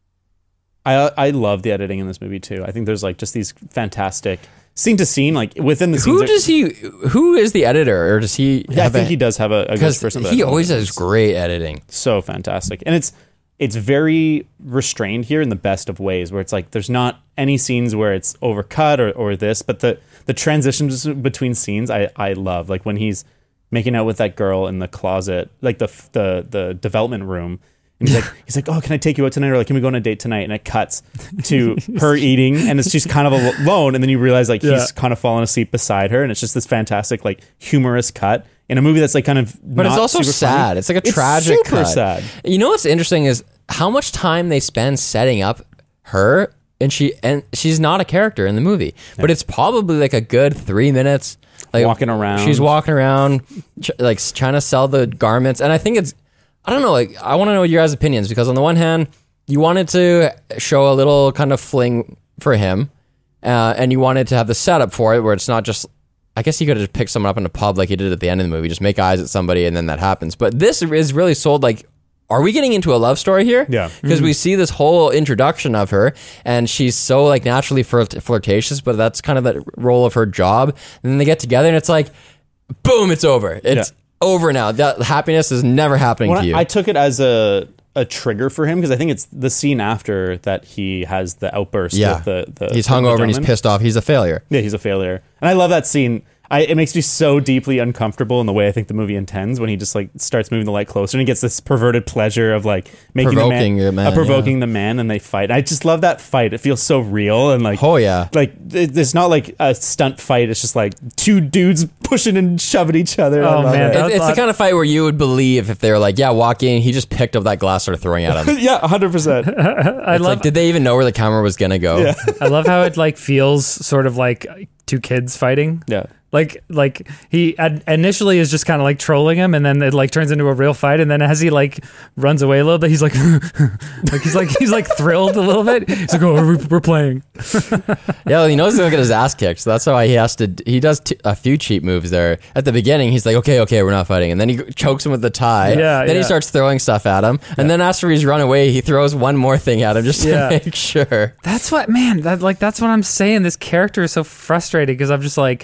I, I love the editing in this movie too. I think there's like just these fantastic scene to scene, like within the scenes. Who there- does he? Who is the editor, or does he? Yeah, I have think a- he does have a, a good because person. but I he don't know always what it has is. great editing. So fantastic, and it's it's very restrained here in the best of ways, where it's like there's not any scenes where it's overcut or, or this, but the the transitions between scenes I, I love, like when he's making out with that girl in the closet, like the the the development room, and he's like he's like, oh, can I take you out tonight, or like, can we go on a date tonight? And it cuts to her eating, and it's just kind of alone, and then you realize like Yeah. he's kind of falling asleep beside her, and it's just this fantastic like humorous cut in a movie that's like kind of But it's also sad. It's like a tragic super cut. sad. You know what's interesting is how much time they spend setting up her, and she and she's not a character in the movie, but it's probably like a good three minutes. Like Walking around. she's walking around, ch- like s- trying to sell the garments, and I think it's, I don't know, like I want to know your guys' opinions because on the one hand, you wanted to show a little kind of fling for him, uh, and you wanted to have the setup for it where it's not just. I guess he could have just picked someone up in a pub like he did at the end of the movie, just make eyes at somebody and then that happens. But this is really sold like, are we getting into a love story here? Yeah. Because we see this whole introduction of her and she's so like naturally flirt- flirtatious, but that's kind of the role of her job. And then they get together and it's like, boom, it's over. It's Yeah. over now. That happiness is never happening When to you. I, I took it as a a trigger for him because I think it's the scene after that he has the outburst. yeah. with the, the he's the hungover and he's gentleman. pissed off. He's a failure. Yeah, he's a failure, and I love that scene. I, it makes me so deeply uncomfortable in the way I think the movie intends when he just like starts moving the light closer and he gets this perverted pleasure of like making Provoking the the man, man, uh, provoking the man, and they fight. I just love that fight. It feels so real and like Oh, yeah. like it- it's not like a stunt fight. It's just like two dudes pushing and shoving each other. I Oh, love man, it. that- It's, it's the thought- kind of fight where you would believe if they were like, yeah, walk in, he just picked up that glass, started throwing at him. yeah, hundred percent. I It's love like, did they even know where the camera was gonna go? Yeah. I love how it like feels sort of like two kids fighting. Yeah. Like, like he ad- initially is just kind of like trolling him, and then it like turns into a real fight. And then as he like runs away a little bit, he's like, like he's like he's like thrilled a little bit. He's like, "Oh, we're, we're playing." Yeah, well, he knows he's gonna get his ass kicked, so that's why he has to. He does t- a few cheap moves there. At the beginning, he's like, "Okay, okay, we're not fighting," and then he chokes him with the tie. Yeah, Then yeah. he starts throwing stuff at him, and then after he's run away, he throws one more thing at him just to Yeah. make sure. That's what, man. That like that's what I'm saying. This character is so frustrating because I'm just like,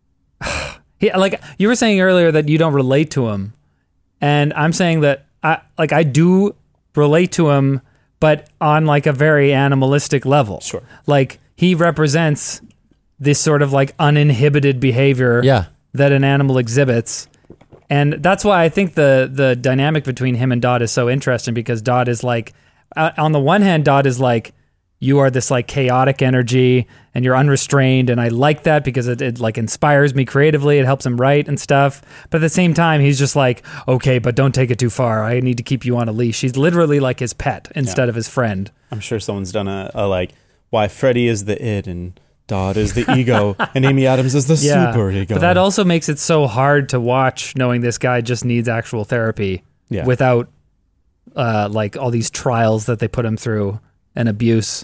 he like you were saying earlier that you don't relate to him, and I'm saying that I like I do relate to him, but on like a very animalistic level. Sure. Like he represents this sort of like uninhibited behavior Yeah. that an animal exhibits. And that's why I think the the dynamic between him and Dot is so interesting, because Dot is like, uh, on the one hand, Dot is like, you are this like chaotic energy and you're unrestrained, and I like that because it, it like inspires me creatively. It helps him write and stuff. But at the same time, he's just like, okay, but don't take it too far. I need to keep you on a leash. He's literally like his pet instead Yeah. of his friend. I'm sure someone's done a, a like, why Freddy is the id and Dot is the ego and Amy Adams is the Yeah, super ego. but that also makes it so hard to watch, knowing this guy just needs actual therapy Yeah. without uh, like all these trials that they put him through and abuse.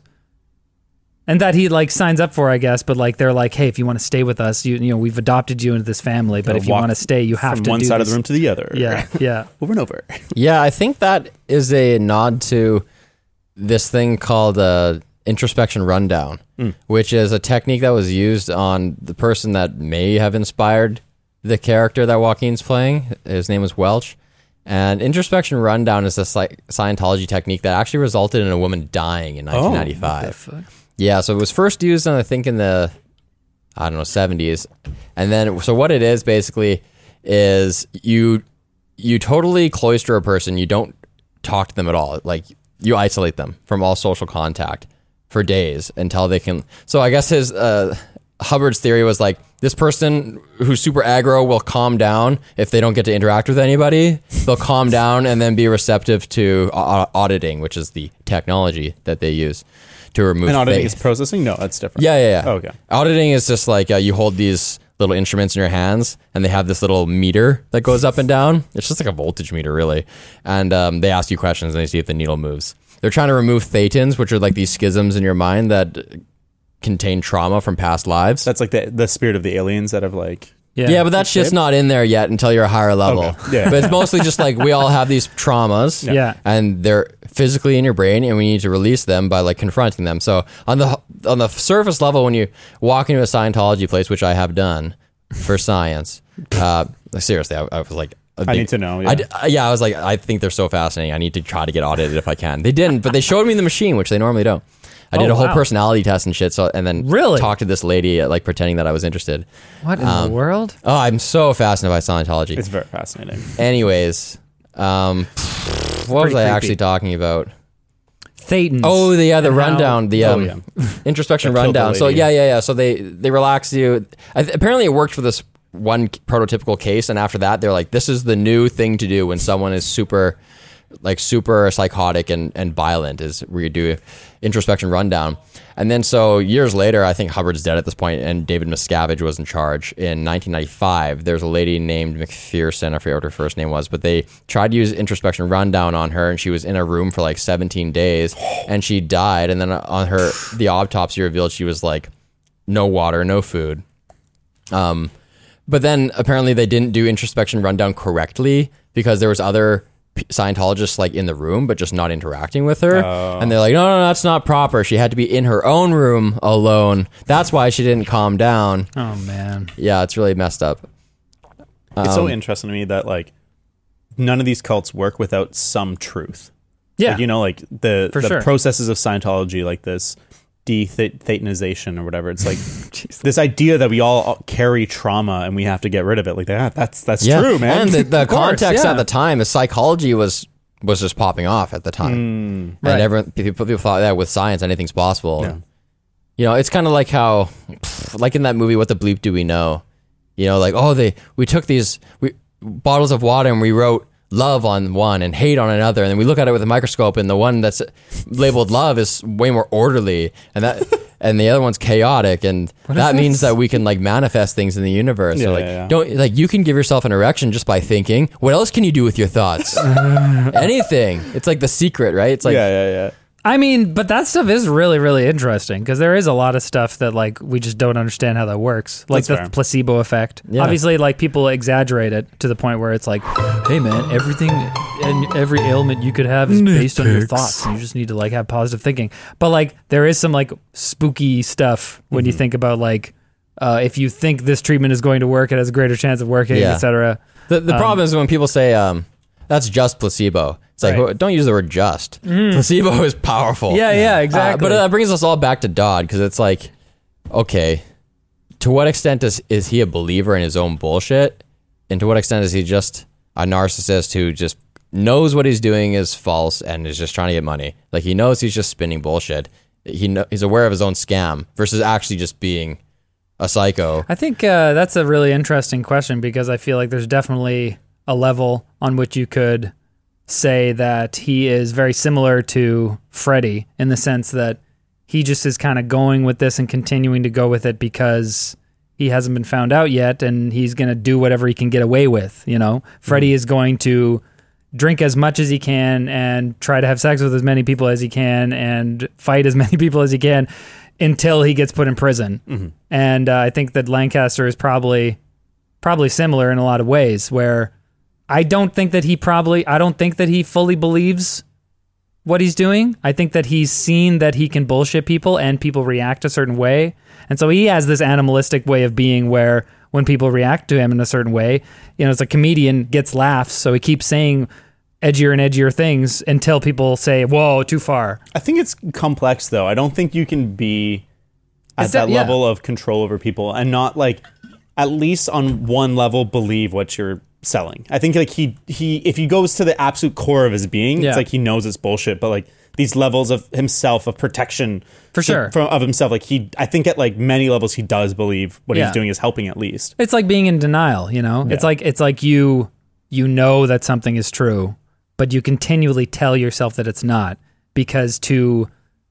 And that he like signs up for, I guess, but like they're like, hey, if you want to stay with us, you you know, we've adopted you into this family, but Gotta if you walk want to stay, you have from to one do side this. of the room to the other. Yeah, yeah. Over and over. Yeah, I think that is a nod to this thing called uh, introspection rundown, Mm. which is a technique that was used on the person that may have inspired the character that Joaquin's playing. His name was Welch. And introspection rundown is this like Scientology technique that actually resulted in a woman dying in nineteen ninety-five. Yeah, so it was first used, in, I think, in the, I don't know, seventies. And then, so what it is basically is you you totally cloister a person. You don't talk to them at all. Like, you isolate them from all social contact for days until they can. So I guess his, uh, Hubbard's theory was like, this person who's super aggro will calm down if they don't get to interact with anybody. They'll calm down and then be receptive to au- auditing, which is the technology that they use to remove And auditing things. is processing? No, that's different. Yeah, yeah, yeah. Oh, okay. Auditing is just like uh, you hold these little instruments in your hands, and they have this little meter that goes up and down. It's just like a voltage meter, really. And um, they ask you questions, and they see if the needle moves. They're trying to remove thetans, which are like these schisms in your mind that contain trauma from past lives. That's like the the spirit of the aliens that have like... Yeah, Yeah, but that shit's not in there yet until you're a higher level. Okay. Yeah. But it's mostly just like we all have these traumas, Yeah. and they're physically in your brain, and we need to release them by like confronting them. So on the on the surface level, when you walk into a Scientology place, which I have done for science, uh, seriously, I, I was like, a I big- need to know. Yeah. I d- uh, yeah, I was like, I think they're so fascinating. I need to try to get audited if I can. They didn't, but they showed me the machine, which they normally don't. I did Oh, a whole wow. personality test and shit. So and then Really? talked to this lady, uh, like pretending that I was interested. What in Um, the world? Oh, I'm so fascinated by Scientology. It's very fascinating. Anyways, um, what was pretty I creepy. actually talking about? Thetans. Oh, the yeah, the And how- rundown, the Oh, um, yeah. introspection That killed the rundown. So lady. yeah, yeah, yeah. So they they relax you. I th- apparently, it worked for this one prototypical case, and after that, they're like, this is the new thing to do when someone is super, like super psychotic and and violent, is where you do introspection rundown. And then so years later, I think Hubbard's dead at this point, and David Miscavige was in charge. In nineteen ninety-five, there's a lady named McPherson, I forget what her first name was, but they tried to use introspection rundown on her, and she was in a room for like seventeen days, and she died. And then on her, the autopsy revealed she was like no water, no food. Um, but then apparently they didn't do introspection rundown correctly because there was other p- Scientologists like in the room, but just not interacting with her. Oh. And they're like, no, no, no, that's not proper. She had to be in her own room alone. That's why she didn't calm down. Oh man. Yeah, it's really messed up. It's so Um, interesting to me that like none of these cults work without some truth. Yeah. Like, you know, like the For the sure. processes of Scientology, like this de-Thetanization or whatever. It's like this idea that we all carry trauma and we have to get rid of it. Like that, that's that's yeah. true, man. And the, the course, context yeah. at the time is psychology was was just popping off at the time. Mm, And Right. everyone, people, people thought that with science, anything's possible. Yeah. You know, it's kind of like how, pff, like in that movie, What the Bleep Do We Know? You know, like, oh, they, we took these we, bottles of water and we wrote love on one and hate on another. And then we look at it with a microscope and the one that's labeled love is way more orderly. And that, and the other one's chaotic, and What that is means this? that we can like manifest things in the universe. Yeah, so like yeah, yeah. don't like you can give yourself an erection just by thinking. What else can you do with your thoughts? Anything. It's like the secret, right? It's like yeah, yeah, yeah. I mean, but that stuff is really, really interesting because there is a lot of stuff that like we just don't understand how that works, like That's the fair. placebo effect. Yeah. Obviously, like people exaggerate it to the point where it's like, hey man, everything and every ailment you could have is based on your thoughts, and you just need to like have positive thinking. But like there is some like spooky stuff when you think about like uh, if you think this treatment is going to work, it has a greater chance of working, Yeah. et cetera. the the problem is when people say um that's just placebo. It's like Right. well, don't use the word just. Placebo is powerful. Yeah, yeah, Uh, exactly. but that brings us all back to Dodd because it's like, okay, to what extent is is he a believer in his own bullshit, and to what extent is he just a narcissist who just knows what he's doing is false and is just trying to get money? Like he knows he's just spinning bullshit. He know, he's aware of his own scam versus actually just being a psycho. I think uh, that's a really interesting question because I feel like there's definitely a level on which you could say that he is very similar to Freddy in the sense that he just is kind of going with this and continuing to go with it because he hasn't been found out yet and he's going to do whatever he can get away with, you know? Freddy is going to drink as much as he can and try to have sex with as many people as he can and fight as many people as he can until he gets put in prison. And uh, I think that Lancaster is probably probably similar in a lot of ways where I don't think that he probably I don't think that he fully believes what he's doing. I think that he's seen that he can bullshit people and people react a certain way. And so he has this animalistic way of being where when people react to him in a certain way, you know, it's a comedian gets laughs, so he keeps saying edgier and edgier things until people say, whoa, too far. I think it's complex though. I don't think you can be at Is that- that yeah. level of control over people and not like at least on one level believe what you're selling. I think like he he if he goes to the absolute core of his being, Yeah. it's like he knows it's bullshit, but like these levels of himself of protection For so- sure. from, of himself, like he I think at like many levels he does believe what Yeah. he's doing is helping at least. It's like being in denial, you know? It's Yeah. like it's like you you know that something is true, but you continually tell yourself that it's not because to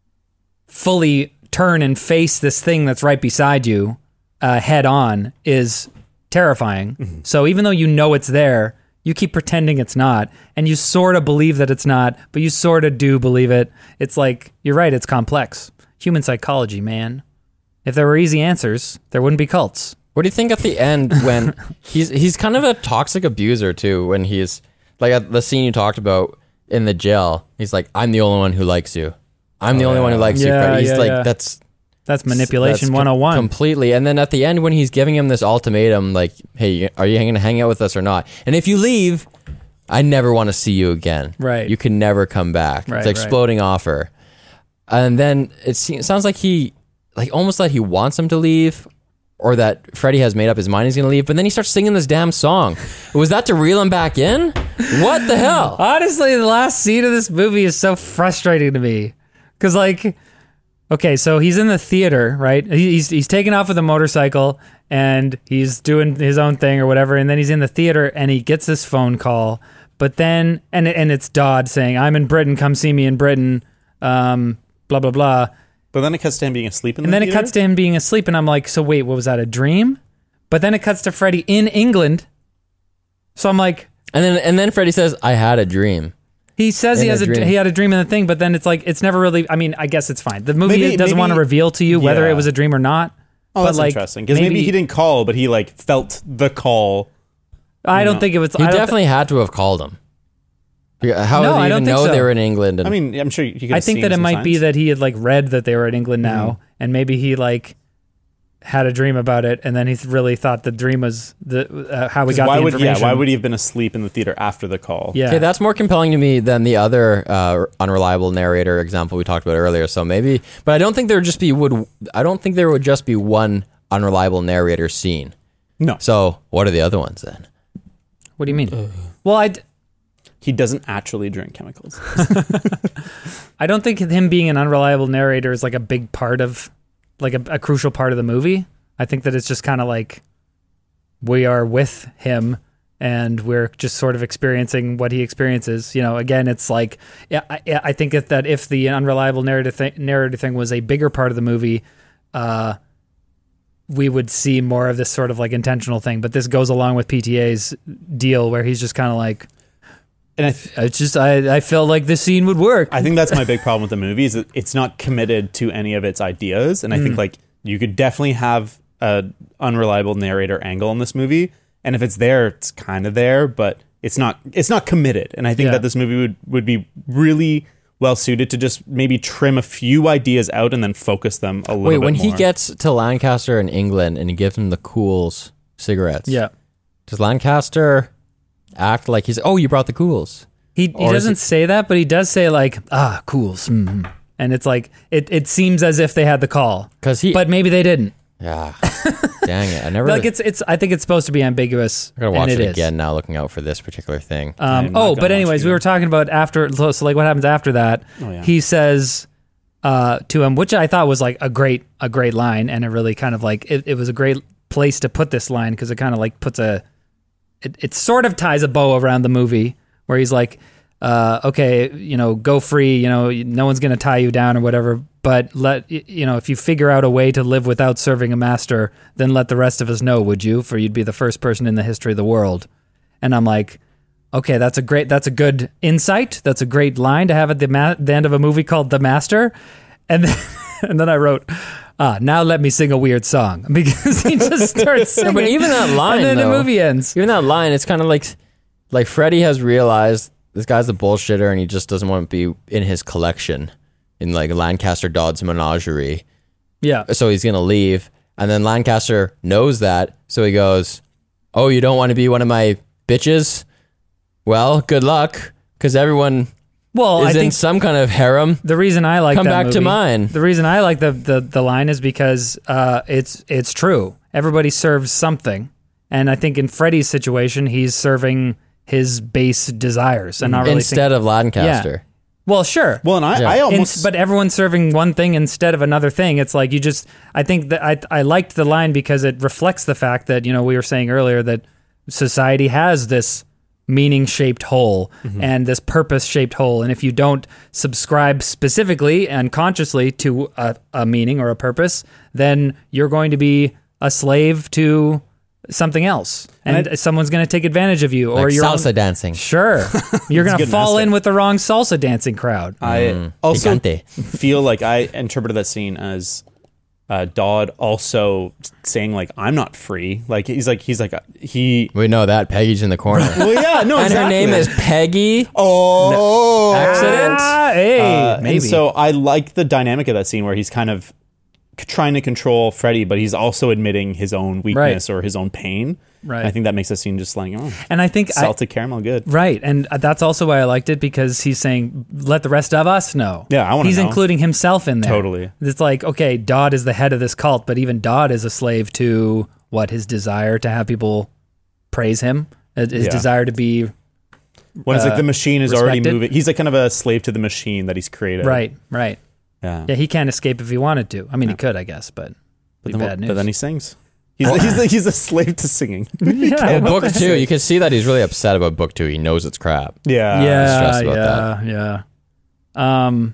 fully turn and face this thing that's right beside you uh, head on is terrifying. Mm-hmm. So even though you know it's there, you keep pretending it's not, and you sort of believe that it's not, but you sort of do believe it. It's like, you're right, it's complex. Human psychology, man. If there were easy answers, there wouldn't be cults. What do you think at the end when he's he's kind of a toxic abuser too? When he's like at the scene you talked about in the jail, he's like, "I'm the only one who likes you. I'm the only one who likes you." Yeah, Freddy." He's yeah, like, yeah. "That's That's manipulation that's one oh one. completely." And then at the end, when he's giving him this ultimatum, like, "Hey, are you going to hang out with us or not? And if you leave, I never want to see you again. Right. You can never come back." Right, it's right. exploding offer. And then it, se- it sounds like he, like almost like he wants him to leave, or that Freddy has made up his mind he's going to leave. But then he starts singing this damn song. Was that to reel him back in? What the hell? Honestly, the last scene of this movie is so frustrating to me. Because, like, okay, so he's in the theater, right? He- He's he's taking off with a motorcycle, and he's doing his own thing or whatever, and then he's in the theater, and he gets this phone call. But then, and, and it's Dodd saying, "I'm in Britain, come see me in Britain," um, blah, blah, blah. But then it cuts to him being asleep in And the then it theater? cuts to him being asleep, and I'm like, so wait, what was that, a dream? But then it cuts to Freddy in England. So I'm like, And then and then Freddy says, "I had a dream." he says he In has a a dream. he had a dream in the thing, but then it's like it's never really. I mean, I guess it's fine. The movie Maybe- doesn't maybe- want to reveal to you whether yeah. it was a dream or not. Oh, but that's like, interesting. Because maybe, he didn't call, but he like felt the call. I don't No. think it was. He I don't definitely had to have called him. Yeah, How No, would I he don't even think know so. they were in England? And I mean, I'm sure you could. I have think seen that it some might be signs. that he had like read that they were in England now, Mm-hmm. and maybe he like had a dream about it, and then he really thought the dream was the uh, how we 'Cause got why the would information. yeah? Why would he have been asleep in the theater after the call? Yeah. okay, that's more compelling to me than the other uh, unreliable narrator example we talked about earlier. So maybe, but I don't think there would just be would. I don't think there would just be one unreliable narrator scene. No, So what are the other ones then? What do you mean? Well, I. d- he doesn't actually drink chemicals. I don't think him being an unreliable narrator is like a big part of, like a, a crucial part of the movie. I think that it's just kind of like we are with him and we're just sort of experiencing what he experiences. You know, again, it's like, yeah, I, I think if that if the unreliable narrative thing, narrative thing was a bigger part of the movie, uh, we would see more of this sort of like intentional thing. But this goes along with P T A's deal where he's just kind of like, And I, th- it's just I, I felt like this scene would work. I think that's my big problem with the movie is that it's not committed to any of its ideas. And I think like you could definitely have a unreliable narrator angle in this movie. And if it's there, it's kind of there, but it's not it's not committed. And I think Yeah. that this movie would, would be really well suited to just maybe trim a few ideas out and then focus them a little Wait, bit when more. he gets to Lancaster in England and he gives him the Cools cigarettes, yeah. does Lancaster act like he's, oh, you brought the Cools? He he Or is doesn't it- say that, but he does say like, ah, cools. Mm-hmm. And it's like, it, it seems as if they had the call, Because he, but maybe they didn't. yeah, dang it, I never. Like it's it's. I think it's supposed to be ambiguous. I'm gonna watch and it, it is. again now, looking out for this particular thing. Um, I'm not oh, gonna but watch anyways, it we were either. talking about after. So, so like, what happens after that? Oh, yeah. He says uh, to him, which I thought was like a great a great line, and it really kind of like it, it was a great place to put this line because it kind of like puts a it, it sort of ties a bow around the movie where he's like, uh, okay, you know, go free, you know, no one's gonna tie you down or whatever. But let you know if you figure out a way to live without serving a master, then let the rest of us know, would you? For you'd be the first person in the history of the world. And I'm like, okay, that's a great, that's a good insight. That's a great line to have at the, ma- the end of a movie called The Master. And then, and then I wrote, ah, now let me sing a weird song because he just starts singing. but even that line, and then though, the movie ends. even that line, it's kind of like, like Freddy has realized this guy's a bullshitter and he just doesn't want to be in his collection, in like Lancaster Dodd's menagerie. Yeah, So he's gonna leave, and then Lancaster knows that, so he goes, "Oh, you don't want to be one of my bitches? Well, good luck, because everyone well, is I in think some kind of harem. the reason I like Come that back to movie- mine." The reason I like the the, the line is because uh, it's it's true. Everybody serves something, and I think in Freddy's situation, he's serving his base desires and not really Instead think- of Lancaster. Well, sure. well, and I, Yeah. I In- almost... but everyone's serving one thing instead of another thing. It's like you just. I think that I I liked the line because it reflects the fact that you know we were saying earlier that society has this meaning shaped hole and this purpose shaped hole, and if you don't subscribe specifically and consciously to a, a meaning or a purpose, then you're going to be a slave to something else, and, And someone's going to take advantage of you, or Like you're salsa dancing. Sure, you're going to good fall message. in with the wrong salsa dancing crowd. I also Picante. feel like I interpreted that scene as uh, Dodd also saying like, I'm not free. Like he's like, he's like, uh, he... We know that Peggy's in the corner. Well, yeah, no, And her exactly. name is Peggy. Oh, Accident? Ah, hey, Uh, maybe. And so I like the dynamic of that scene where he's kind of c- trying to control Freddy, but he's also admitting his own weakness or his own pain. Right. And I think that makes that scene just like, oh, and I think I, salted caramel, good. right, and that's also why I liked it because he's saying, "Let the rest of us know." Yeah, I wanna He's know. including himself in there. Totally. It's like, okay, Dodd is the head of this cult, but even Dodd is a slave to what his desire to have people praise him, uh, his Yeah. desire to be When it's like uh, the machine is already respected. moving. He's like kind of a slave to the machine that he's created. right, right. Yeah. Yeah, he can't escape if he wanted to. I mean, he could, I guess, but But be then, bad news. but then he sings. He's, he's, a, he's a slave to singing. yeah, Book two, you can see that he's really upset about book two. He knows it's crap. Yeah. yeah, stressed about yeah, yeah. Um,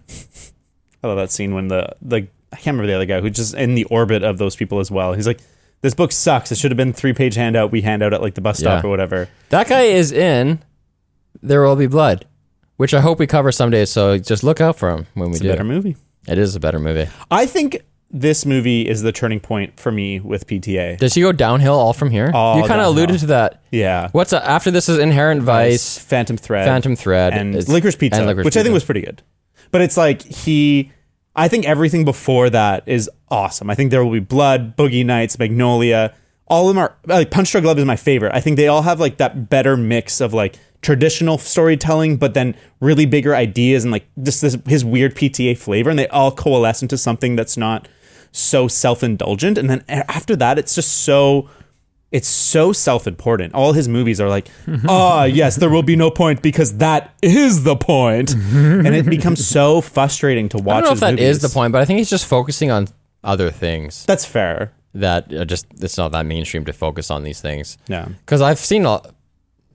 I love that scene when the, the, I can't remember the other guy who's just in the orbit of those people as well. He's like, this book sucks. It should have been three page handout we hand out at like the bus stop Yeah. or whatever. That guy is in There Will Be Blood, which I hope we cover someday, so just look out for him when we It's a do. better movie. It is a better movie. I think this movie is the turning point for me with P T A. Does he go downhill all from here? All you kind of downhill. alluded to that. Yeah. What's uh, after this is Inherent Vice, Phantom Thread, Phantom Thread, and is- Licorice Pizza, and Licorice which I think Pizza. was pretty good. But it's like he, I think everything before that is awesome. I think There Will Be Blood, Boogie Nights, Magnolia, all of them are like Punch Drunk Love is my favorite. I think they all have like that better mix of like traditional storytelling, but then really bigger ideas and like just this his weird P T A flavor, and they all coalesce into something that's not so self-indulgent. And then a- after that, it's just so. It's so self-important. All his movies are like, ah, yes, there will be no point because that is the point. And it becomes so frustrating to watch. I don't know if his that movies. is the point, but I think he's just focusing on other things That's fair. that are just it's not that mainstream to focus on these things. Yeah. Because I've seen a,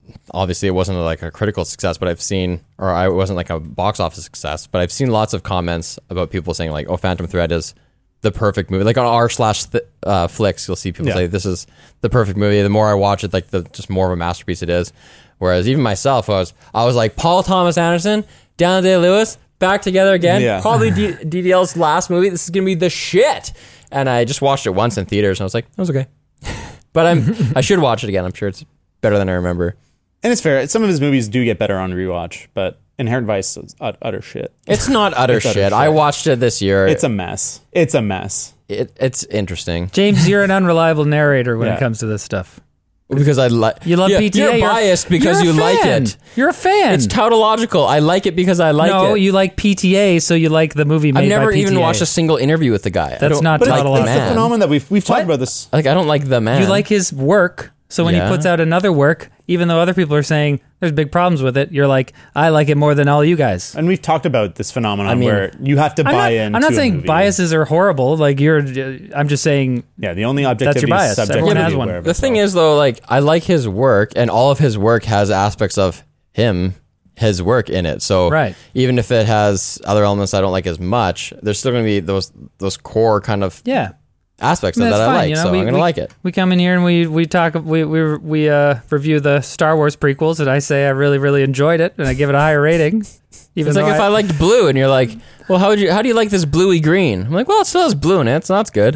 obviously it wasn't like a critical success, but I've seen, or I it wasn't like a box office success, but I've seen lots of comments about people saying like, oh, Phantom Thread is the perfect movie. Like on r slash th- uh, flicks, you'll see people Yeah. say this is the perfect movie. The more I watch it, like the just more of a masterpiece it is. Whereas even myself, I was I was like Paul Thomas Anderson, Daniel Day-Lewis, back together again. Yeah. Probably D- DDL's last movie. This is gonna be the shit. And I just watched it once in theaters, and I was like, it was okay. But I'm I should watch it again. I'm sure it's better than I remember. And it's fair. Some of his movies do get better on rewatch, but Inherent Vice is ut- utter shit. It's not utter, It's utter shit. shit. I watched it this year. It's a mess. It's a mess. it, it's interesting James, you're an unreliable narrator when Yeah. it comes to this stuff. because I like You love yeah, P T A. You're biased because you're you a like fan. it. You're a fan. It's tautological. I like it because I like no, it. you like P T A, so you like the movie made I've never by P T A. even watched a single interview with the guy. I That's don't not But it's, like the tautological. it's the man. phenomenon that we've we've talked What? about this. Like I don't like the man. You like his work, so when Yeah. he puts out another work, even though other people are saying there's big problems with it, you're like, I like it more than all you guys. And we've talked about this phenomenon I mean, where you have to I'm buy not, in. I'm not to a saying movie. biases are horrible. Like you're, I'm just saying Yeah, the only objectivity bias. is subjectivity. Everyone has one. aware of The thing itself. is though, like I like his work, and all of his work has aspects of him, his work in it. So Right. even if it has other elements I don't like as much, there's still going to be those those core kind of yeah. aspects I mean, of that that's I fine, like. you know, so we- I'm going to we- like it. We come in here and we we talk we we we uh review the Star Wars prequels, and I say I really really enjoyed it, and I give it a higher rating. Even It's like though if I liked blue, and you're like, well, how would you? How do you like this bluey green? I'm like, well, it still has blue in it, so that's good.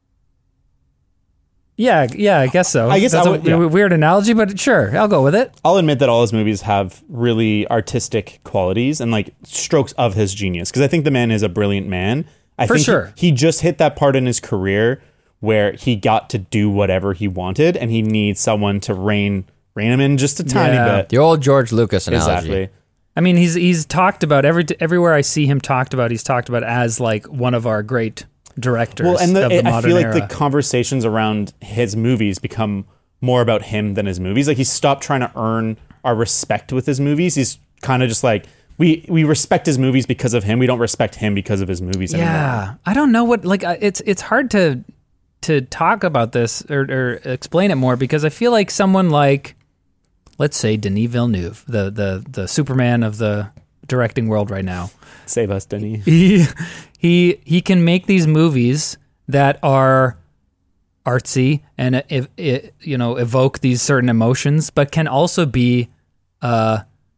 yeah yeah I guess so. I guess that's I a would- yeah. w- weird analogy, but sure, I'll go with it. I'll admit that all his movies have really artistic qualities and like strokes of his genius. Because I think the man is a brilliant man. I For think he- sure. he just hit that part in his career where he got to do whatever he wanted, and he needs someone to rein rein him in just a tiny Yeah. bit. The old George Lucas analogy. Exactly. I mean, he's he's talked about every everywhere I see him talked about. He's talked about as like one of our great directors Well, and the, of the I modern feel like era. the conversations around his movies become more about him than his movies. Like he stopped trying to earn our respect with his movies. He's kind of just like we we respect his movies because of him. We don't respect him because of his movies anymore. Yeah, I don't know what like uh, it's it's hard to to talk about this or, or explain it more because I feel like someone like let's say Denis Villeneuve, the the the Superman of the directing world right now. Save us, Denis. He he he can make these movies that are artsy and uh, ev- i- you know evoke these certain emotions, but can also be uh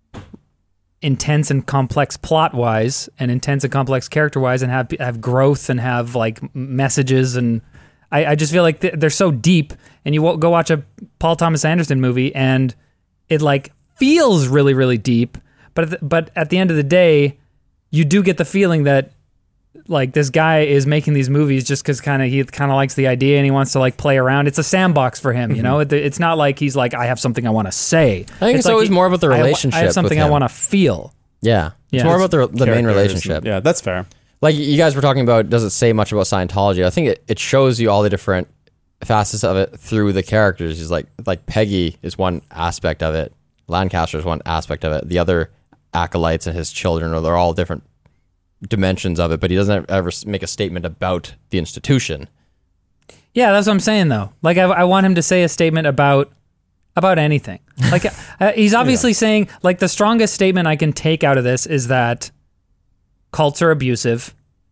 intense and complex plot wise and intense and complex character wise and have have growth and have like m- messages and I, I just feel like th- they're so deep and you wo- go watch a Paul Thomas Anderson movie and it like feels really really deep but at the, but at the end of the day you do get the feeling that like this guy is making these movies just because kind of he kind of likes the idea and he wants to like play around. It's a sandbox for him, you know. It, it's not like he's like I have something I want to say. I think it's like always he- more about the I wa- I, relationship have with something I him. want to feel. Yeah, it's Yeah. more about the the main Characters. relationship. Yeah, that's fair. Like you guys were talking about, does it say much about Scientology? I think it, it shows you all the different facets of it through the characters. He's like like Peggy is one aspect of it, Lancaster is one aspect of it. The other acolytes and his children are they're all different dimensions of it. But he doesn't ever make a statement about the institution. Yeah, that's what I'm saying though. Like I, I want him to say a statement about about anything. Like uh, he's obviously saying like the strongest statement I can take out of this is that cults are abusive.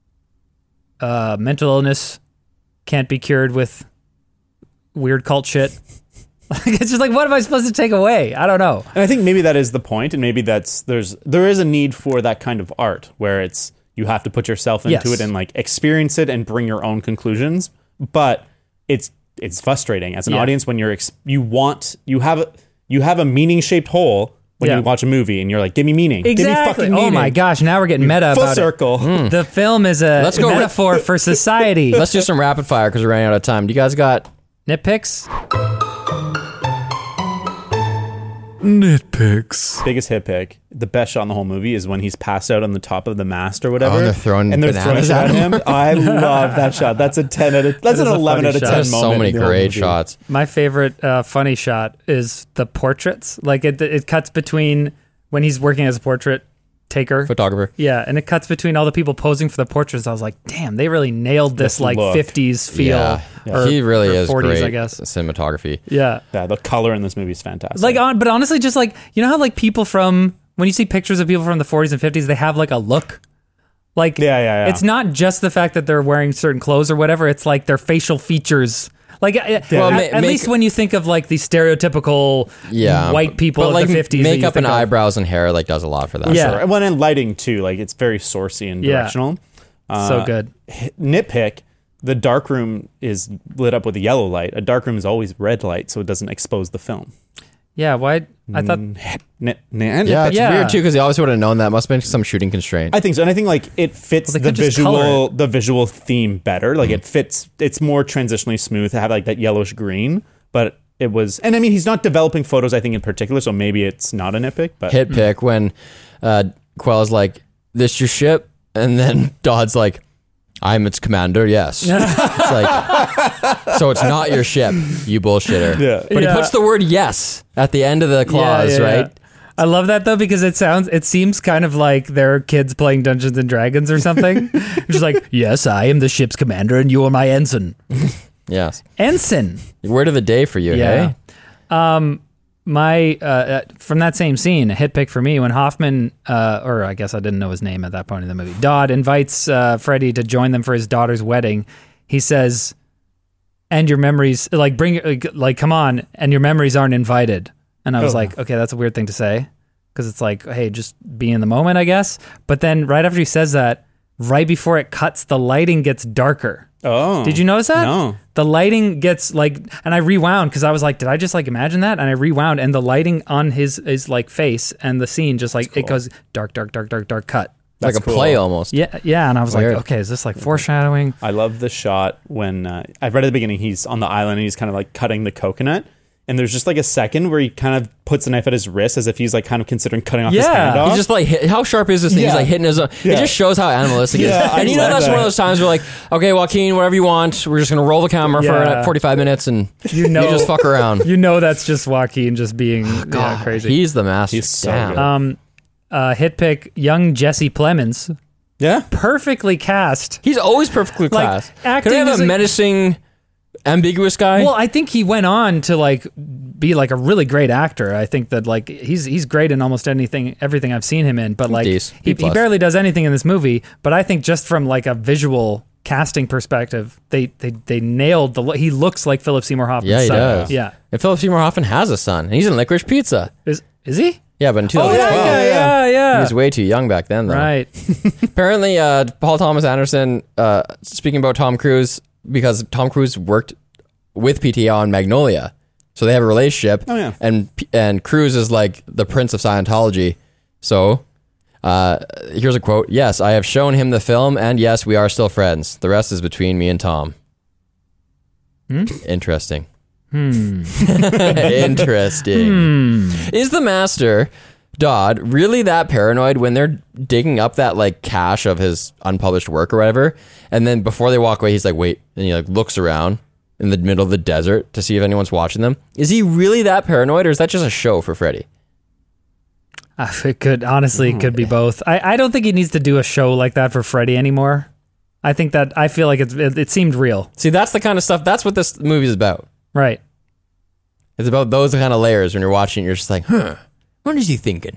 Uh, mental illness can't be cured with weird cult shit. Like, it's just like, what am I supposed to take away? I don't know. And I think maybe that is the point, and maybe that's there's there is a need for that kind of art where it's you have to put yourself into Yes. it and like experience it and bring your own conclusions. But it's it's frustrating as an Yeah. audience when you're ex- you want you have a, you have a meaning shaped hole when Yeah. you watch a movie and you're like, give me meaning, give me Exactly. fucking Oh meaning. my gosh! Now we're getting meta Full about circle. it. The film is a Let's go ra- metaphor for society. Let's do some rapid fire because we're running out of time. Do you guys got Nitpicks. nitpicks? Biggest hit pick, the best shot in the whole movie is when he's passed out on the top of the mast or whatever. Oh, and they're throwing and they're bananas throwing at at him. I love that shot. That's a ten out of that's That an is a eleven funny out of shot. ten There's moment. so many in the whole great movie. shots. My favorite uh, funny shot is the portraits. Like it, it cuts between when he's working as a portrait taker. Photographer. Yeah, and it cuts between all the people posing for the portraits. I was like, damn, they really nailed this, This like look. fifties feel. Yeah. Or, he really or is forties, great. I guess. Cinematography. Yeah. Yeah, the color in this movie is fantastic. Like, on, but honestly, just like, you know how like people from, when you see pictures of people from the forties and fifties, they have like a look. Like, Yeah, yeah, yeah. it's not just the fact that they're wearing certain clothes or whatever. It's like their facial features. Like, uh, Well, at, ma- at make- least when you think of like the stereotypical Yeah, white people but of like the fifties. that you makeup and think of. eyebrows and hair like does a lot for that. Yeah. Sure. And when in lighting too, like it's very sourcey and Yeah. directional. Uh, So good. Nitpick: the dark room is lit up with a yellow light. A dark room is always red light, so it doesn't expose the film. Yeah, why? I thought. Nit, nit, Yeah, it's Yeah. weird too because he always would have known that. Must have been some shooting constraint. I think so, and I think like it fits Well, they the could just color visual it. the visual theme better. Like it fits. It's more transitionally smooth to have like that yellowish green, but it was. And I mean, he's not developing photos. I think in particular, so maybe it's not a nitpick. But Hit pick when uh, Quell's like, "This your ship," and then Dodd's like, "I'm its commander." Yes. It's like, so it's not your ship, you bullshitter. Yeah. But Yeah. he puts the word "yes" at the end of the clause, Yeah, yeah, right? yeah. I love that though because it sounds, it seems kind of like they're kids playing Dungeons and Dragons or something. Just like, yes, I am the ship's commander and you are my ensign. Yes. Ensign. Word of the day for you, Yeah. hey? Um, my uh, uh, from that same scene, a hit pick for me when Hoffman, uh, or I guess I didn't know his name at that point in the movie. Dodd invites uh, Freddie to join them for his daughter's wedding. He says, "And your memories, like bring, like, like come on, and your memories aren't invited." And I was Oh. like, okay, that's a weird thing to say because it's like, hey, just be in the moment, I guess. But then right after he says that, right before it cuts, the lighting gets darker. oh, Did you notice that? No. The lighting gets like, and I rewound because I was like, did I just like imagine that? And I rewound, and the lighting on his his like face and the scene just like it goes dark, dark, dark, dark, dark, cut. Like That's a cool. play almost. Yeah, yeah. And I was Weird. like, okay, is this like foreshadowing? I love the shot when uh, I read at the beginning he's on the island and he's kind of like cutting the coconut. And there's just like a second where he kind of puts a knife at his wrist as if he's like kind of considering cutting off his Yeah. hand off. He's just like, hit, how sharp is this thing? He's Yeah. like hitting his own. Yeah. It just shows how animalistic it is. Yeah, I And you know, love that's that. one of those times where like, okay, Joaquin, whatever you want, we're just going to roll the camera Yeah. for forty-five minutes and You know, you just fuck around. you know that's just Joaquin just being yeah, God, crazy. He's the master. He's so Damn. good. um, uh, hit pick young Jesse Plemons, yeah. perfectly cast. He's always perfectly Like, classed. acting Could we have is a like- menacing, ambiguous guy? Well, I think he went on to like be like a really great actor. I think that like he's he's great in almost anything, everything I've seen him in. But like Dece. he, he B plus. barely does anything in this movie. But I think just from like a visual casting perspective, they they they nailed the. lo- He looks like Philip Seymour Hoffman's yeah, he son. does. Yeah, And Philip Seymour Hoffman has a son. And he's in Licorice Pizza. is is he? Yeah, but in Oh twenty twelve. yeah, yeah, yeah, yeah. He was way too young back then, though. Right. Apparently, uh, Paul Thomas Anderson, uh, speaking about Tom Cruise, because Tom Cruise worked with P T A on Magnolia, so they have a relationship. Oh, yeah. And P- and Cruise is like the prince of Scientology. So, uh, here's a quote: "Yes, I have shown him the film, and yes, we are still friends. The rest is between me and Tom." Interesting. Hmm. Interesting. Is the master Dodd really that paranoid when they're digging up that like cache of his unpublished work or whatever, and then before they walk away, he's like, "Wait," and he like looks around in the middle of the desert to see if anyone's watching them. Is he really that paranoid, or is that just a show for Freddy? Uh, it could honestly it could be both. I, I don't think he needs to do a show like that for Freddy anymore. I think that I feel like it's it, it seemed real. See, that's the kind of stuff. That's what this movie is about. Right. It's about those kind of layers when you're watching. You're just like, "Huh, what is he thinking?"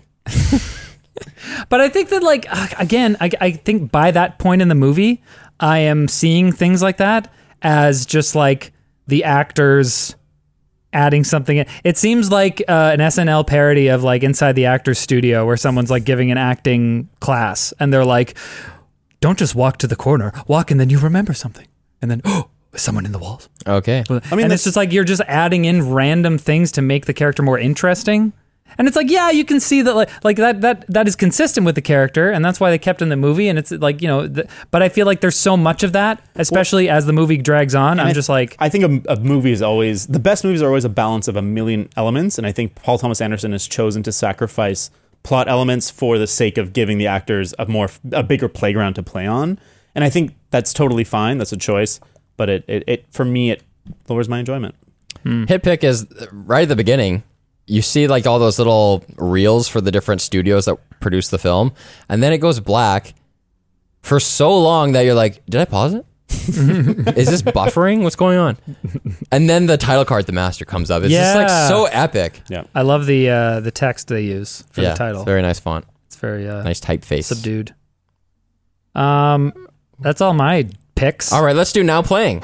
But I think that, like, uh, again, I, I think by that point in the movie, I am seeing things like that as just like the actors adding something in. It seems like uh, an S N L parody of like Inside the Actors Studio where someone's like giving an acting class and they're like, don't just walk to the corner, walk and then you remember something. And then, oh, is someone in the walls? Okay. I mean, and that's- it's just like you're just adding in random things to make the character more interesting. And it's like, yeah, you can see that, like, like that, that, that is consistent with the character, and that's why they kept in the movie. And it's like, you know, the, but I feel like there's so much of that, especially as the movie drags on. I'm I- just like, I think a, a movie is always the best movies are always a balance of a million elements, and I think Paul Thomas Anderson has chosen to sacrifice plot elements for the sake of giving the actors a more a bigger playground to play on, and I think that's totally fine. That's a choice, but it it, it for me it lowers my enjoyment. Hit pick is right at the beginning you see like all those little reels for the different studios that produce the film, and then it goes black for so long that you're like, did I pause it? Is this buffering? What's going on? And then the title card, The Master, comes up. It's just like Yeah. so epic. Yeah. I love the uh, the text they use for yeah, the title. it's very nice font, It's very uh, nice typeface. subdued. Um, that's all my picks. All right, let's do Now Playing.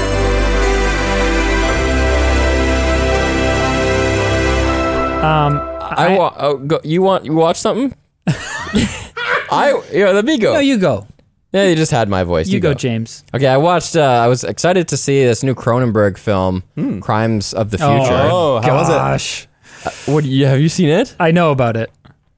Um, I, wa- oh, go, you want you watch something? I yeah, let me go. no, you go. Yeah, you just had my voice. You, go, James. Okay, I watched. Uh, I was excited to see this new Cronenberg film, Crimes of the Future. Oh, how was it? Gosh, What you, have you seen it? I know about it.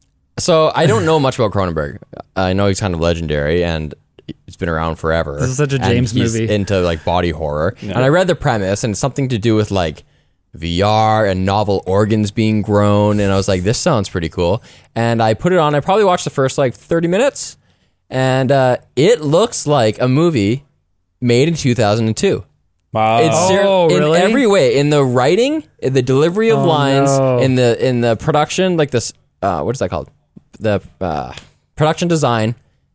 So I don't know much about Cronenberg. I know he's kind of legendary and he's been around forever. This is such a and James he's movie. into like body horror. And I read the premise and it's something to do with like V R and novel organs being grown. And I was like, this sounds pretty cool. And I put it on. I probably watched the first like thirty minutes. And uh, it looks like a movie made in two thousand two. Wow. It's ser- Oh, in really? every way, in the writing, in the delivery of Oh, lines, no. in the in the production, like this. Uh, what is that called? The uh, production design.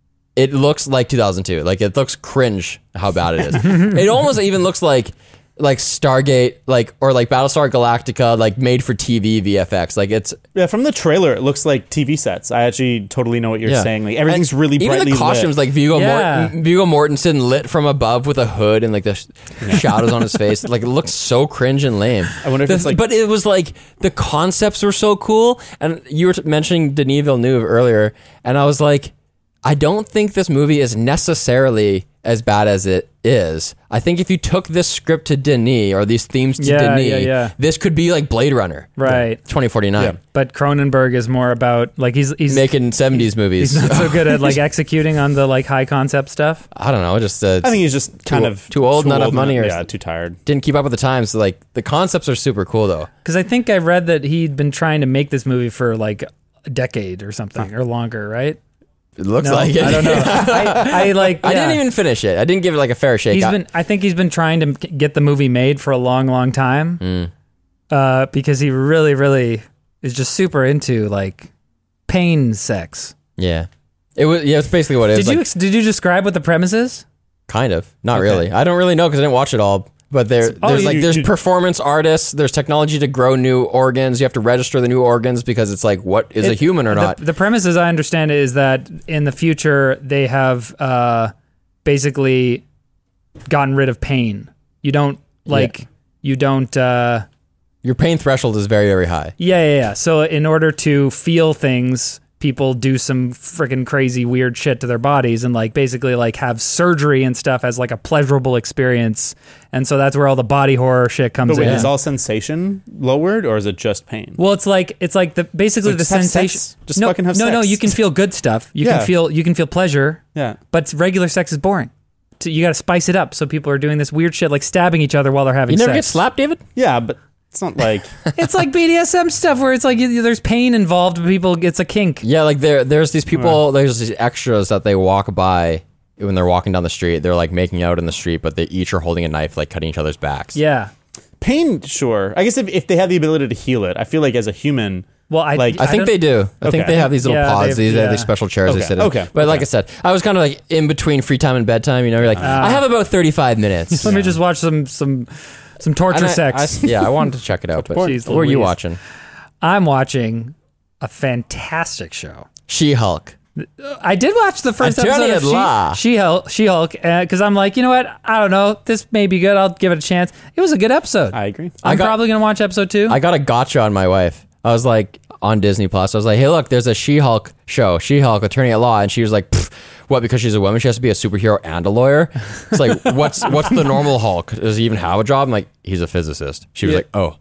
It looks like two thousand two. Like it looks cringe how bad it is. It almost even looks like like Stargate, like or like Battlestar Galactica, like made for T V V F X. Like it's Yeah, from the trailer, it looks like T V sets. I actually totally know what you're Yeah. saying. Like everything's really even brightly the costumes, lit. like Viggo Yeah. Morten, Viggo Mortensen lit from above with a hood and like the sh- shadows on his face. Like it looks so cringe and lame. I wonder if The- it's like- but it was like the concepts were so cool. And you were t- mentioning Denis Villeneuve earlier, and I was like, I don't think this movie is necessarily as bad as it is. I think if you took this script to Denis or these themes to Yeah, Denis, yeah, yeah. this could be like Blade Runner, Right. twenty forty-nine, Yeah. But Cronenberg is more about like he's he's making seventies movies. he's not so good at like executing on the like high concept stuff. I don't know, just uh, I think he's just kind Too- of too old, not enough money, or- yeah, too tired. didn't keep up with the times. Like the concepts are super cool though. Because I think I read that he'd been trying to make this movie for like a decade or something or longer, right? It looks No, like it. I don't know. I, I like. I yeah. didn't even finish it. I didn't give it like a fair shake. He's I- been. I think he's been trying to get the movie made for a long, long time. Mm. Uh, because he really, really is just super into like pain sex. yeah, it was. Yeah, it's basically what it is. Did you like, ex- did you describe what the premise is? kind of, not Okay. really. I don't really know because I didn't watch it all. But there, Oh, there's you- like you- there's you- performance artists. There's technology to grow new organs. You have to register the new organs because it's like, what is a It- human or the, not? The premise, as I understand it, is that in the future they have uh, basically gotten rid of pain. You don't like. You don't. Uh, Your pain threshold is very very high. Yeah, yeah, yeah. So in order to feel things, people do some freaking crazy weird shit to their bodies and like basically like have surgery and stuff as like a pleasurable experience. And so that's where all the body horror shit comes But wait, in. is all sensation lowered or is it just pain? Well, it's like it's like the basically So the just have sensation. sex. Just no, fucking have no, no. sex. You can feel good stuff. You Yeah. can feel you can feel pleasure, Yeah. but regular sex is boring. So you got to spice it up. So people are doing this weird shit like stabbing each other while they're having You never sex. get slapped, David? Yeah, but it's not like It's like B D S M stuff where it's like you- there's pain involved, but people it's a kink. Yeah, like there, there's these people, there's these extras that they walk by when they're walking down the street. They're like making out in the street, but they each are holding a knife, like cutting each other's backs. Yeah. pain. Sure, I guess if, if they have the ability to heal it, I feel like as a human, Well, I Like- I think don't- they do. I think Okay. they have these little Yeah, pods. they've- These, they have yeah. these special chairs they Okay, sit in. okay, But like okay. I said, I was kind of like in between free time and bedtime. You know, you're like, I have about thirty-five minutes. Let me just watch some some some torture And I- sex. I- yeah, I wanted to check it out. But Jeez what were you Louise. watching? I'm watching a fantastic show. She-Hulk. I did watch the first Attorney episode at law. of She Hulk, She Hulk, because I'm like, you know what? I don't know. This may be good. I'll give it a chance. It was a good episode. I agree. I'm I got- probably gonna watch episode two. I got a gotcha on my wife. I was like on Disney Plus. I was like, hey, look, there's a She-Hulk show, She-Hulk, Attorney at Law, and she was like, "Pfft, what? Because she's a woman, she has to be a superhero and a lawyer. It's like, what's what's the normal Hulk? Does he even have a job? I'm like, he's a physicist. She was Yeah. like, oh,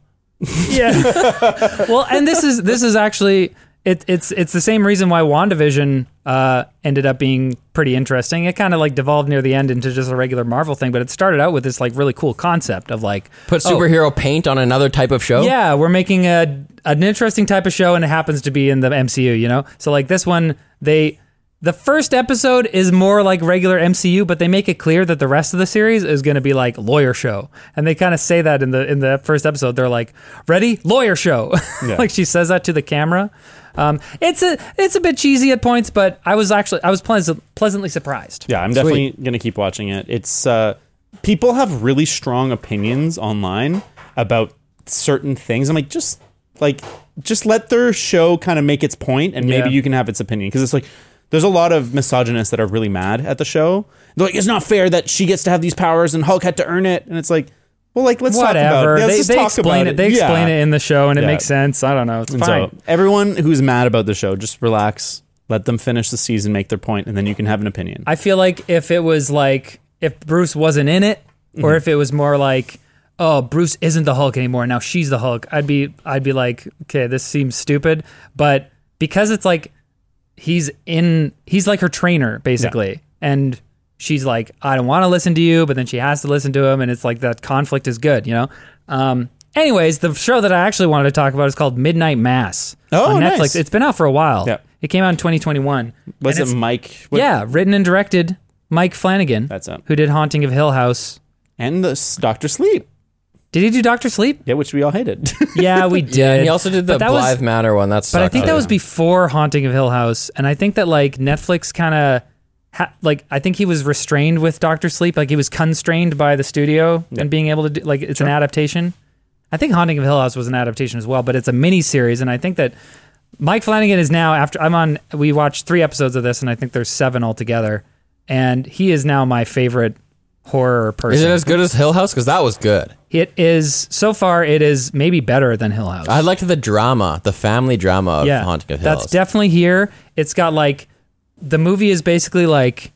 Yeah. Well, and this is this is actually it, it's it's the same reason why WandaVision uh, ended up being pretty interesting. It kind of like devolved near the end into just a regular Marvel thing, but it started out with this like really cool concept of like put oh, superhero paint on another type of show. yeah, we're making a an interesting type of show, and it happens to be in the M C U. You know, so like this one, they the first episode is more like regular M C U, but they make it clear that the rest of the series is going to be like lawyer show, and they kind of say that in the in the first episode. They're like, "Ready, lawyer show," Yeah. like she says that to the camera. Um, it's a it's a bit cheesy at points, but I was actually I was pleasant, pleasantly surprised. Yeah, I'm definitely going to keep watching it. It's uh, people have really strong opinions online about certain things. I'm like, just like just let their show kind of make its point, and maybe Yeah. you can have its opinion, because it's like there's a lot of misogynists that are really mad at the show. They're like, it's not fair that she gets to have these powers and Hulk had to earn it, and it's like, well, like let's talk about Whatever. it. Yeah, let's they just they talk explain about it. They explain Yeah. it in the show, and it Yeah. makes sense. I don't know. It's And fine. so everyone who's mad about the show, just relax, let them finish the season, make their point, and then you can have an opinion. I feel like if it was like if Bruce wasn't in it, or Mm-hmm. if it was more like, oh, Bruce isn't the Hulk anymore, now she's the Hulk, I'd be I'd be like, okay, this seems stupid. But because it's like he's in he's like her trainer basically, and she's like, I don't want to listen to you, but then she has to listen to him, and it's like that conflict is good, you know. Um, anyways, the show that I actually wanted to talk about is called Midnight Mass Oh, on Netflix. nice. It's been out for a while. Yeah. It came out in twenty twenty-one. Was And it it's- Mike? what- yeah, written and directed Mike Flanagan. That's it. Who did Haunting of Hill House. And the s- Doctor Sleep. Did he do Doctor Sleep? Yeah, which we all hated. Yeah, we did. Yeah, and he also did the But that was- Blythe Manor one. That's But I think that was before Haunting of Hill House, and I think that like Netflix kind of ha- like I think he was restrained with Doctor Sleep, like he was constrained by the studio and being able to do like it's an adaptation. I think Haunting of Hill House was an adaptation as well, but it's a mini series, and I think that Mike Flanagan is now after I'm on. We watched three episodes of this, and I think there's seven altogether, and he is now my favorite horror person. Is it as good as Hill House? Because that was good. It is so far. It is maybe better than Hill House. I liked the drama, the family drama of yeah, Haunting of Hill that's House. definitely here. It's got like the movie is basically like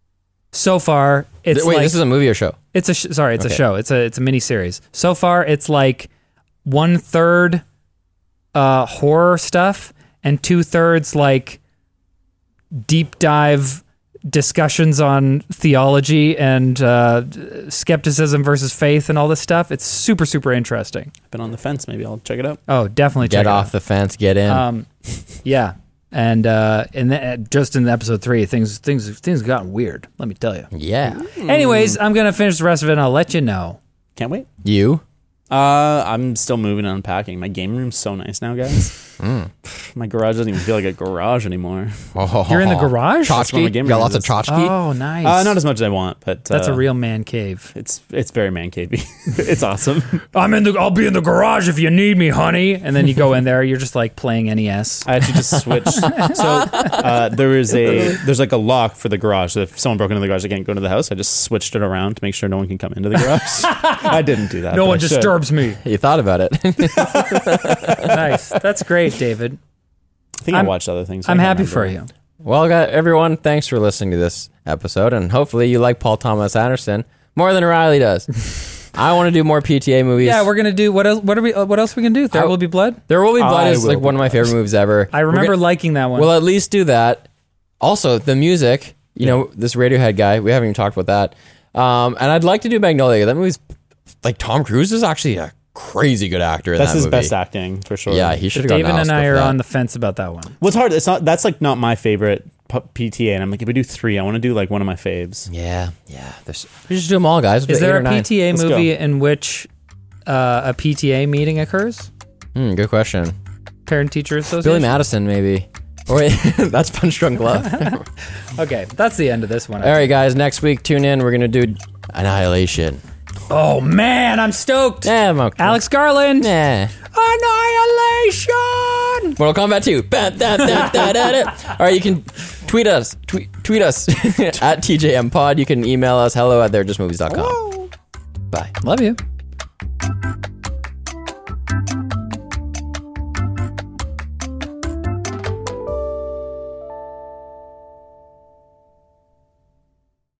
so far. It's Wait, like this is a movie or show? it's a sh- sorry, it's Okay. a show. It's a it's a mini series. So far, it's like one third uh, horror stuff and two thirds like deep dive discussions on theology and uh, skepticism versus faith and all this stuff. It's super super interesting. Been on the fence. Maybe I'll check it out. Oh, definitely check Get it off out. the fence, get in. Um, yeah, and uh, and then just in episode three, things things things got weird. Let me tell you. yeah. Anyways, I'm gonna finish the rest of it, and I'll let you know. Can't wait. You? Uh, I'm still moving and unpacking. My game room's so nice now, guys. My garage doesn't even feel like a garage anymore. Oh, You're in the garage? That's where my Tchotchke? game You got room lots of is. tchotchke? Oh, nice. Uh, not as much as I want, but That's uh, a real man cave. It's it's very man cavey. It's awesome. I'm in the. I'll be in the garage if you need me, honey. And then you go in there. You're just like playing N E S. I actually just switched. So uh, there is a there's like a lock for the garage. So if someone broke into the garage, they can't go into the house. I just switched it around to make sure no one can come into the garage. I didn't do that. No but one I should. disturbs me. You thought about it. Nice. That's great, David. I think I I'm- watched other things. I I'm can't happy for remember. you. Well, got everyone, thanks for listening to this episode, and hopefully you like Paul Thomas Anderson more than Riley does. I want to do more P T A movies. Yeah, we're gonna do what else? What are we? Uh, what else we can do? There I- will be blood. There Will Be Blood I is will like be one of my favorite movies ever. I We're remember gonna- liking that one. We'll at least do that. Also, the music, you know, this Radiohead guy, we haven't even talked about that. Um, and I'd like to do Magnolia. That movie's like Tom Cruise is actually a crazy good actor in That's that his movie. best acting for sure. Yeah, he should have David gotten an and Oscar I for are that. on the fence about that one. What's hard? It's not. That's like not my favorite p- P T A. And I'm like, if we do three, I want to do like one of my faves. Yeah, yeah. There's, we should do them all, guys. Is there Eight or a nine. P T A Let's movie go. in which uh, a P T A meeting occurs? Hmm, good question. Parent Teacher Association. Billy Madison, maybe. Or wait, that's Punch Drunk Love. Okay, that's the end of this one. All right, guys. Next week, tune in. We're gonna do Annihilation. Oh man, I'm stoked. Yeah, I'm okay. Alex Garland. Yeah. Annihilation. Mortal Kombat two. Ba- da- da- da- da- da. All right, you can tweet us. Tweet, tweet us at T J M Pod. You can email us hello at they're just movies dot com. Bye. Love you.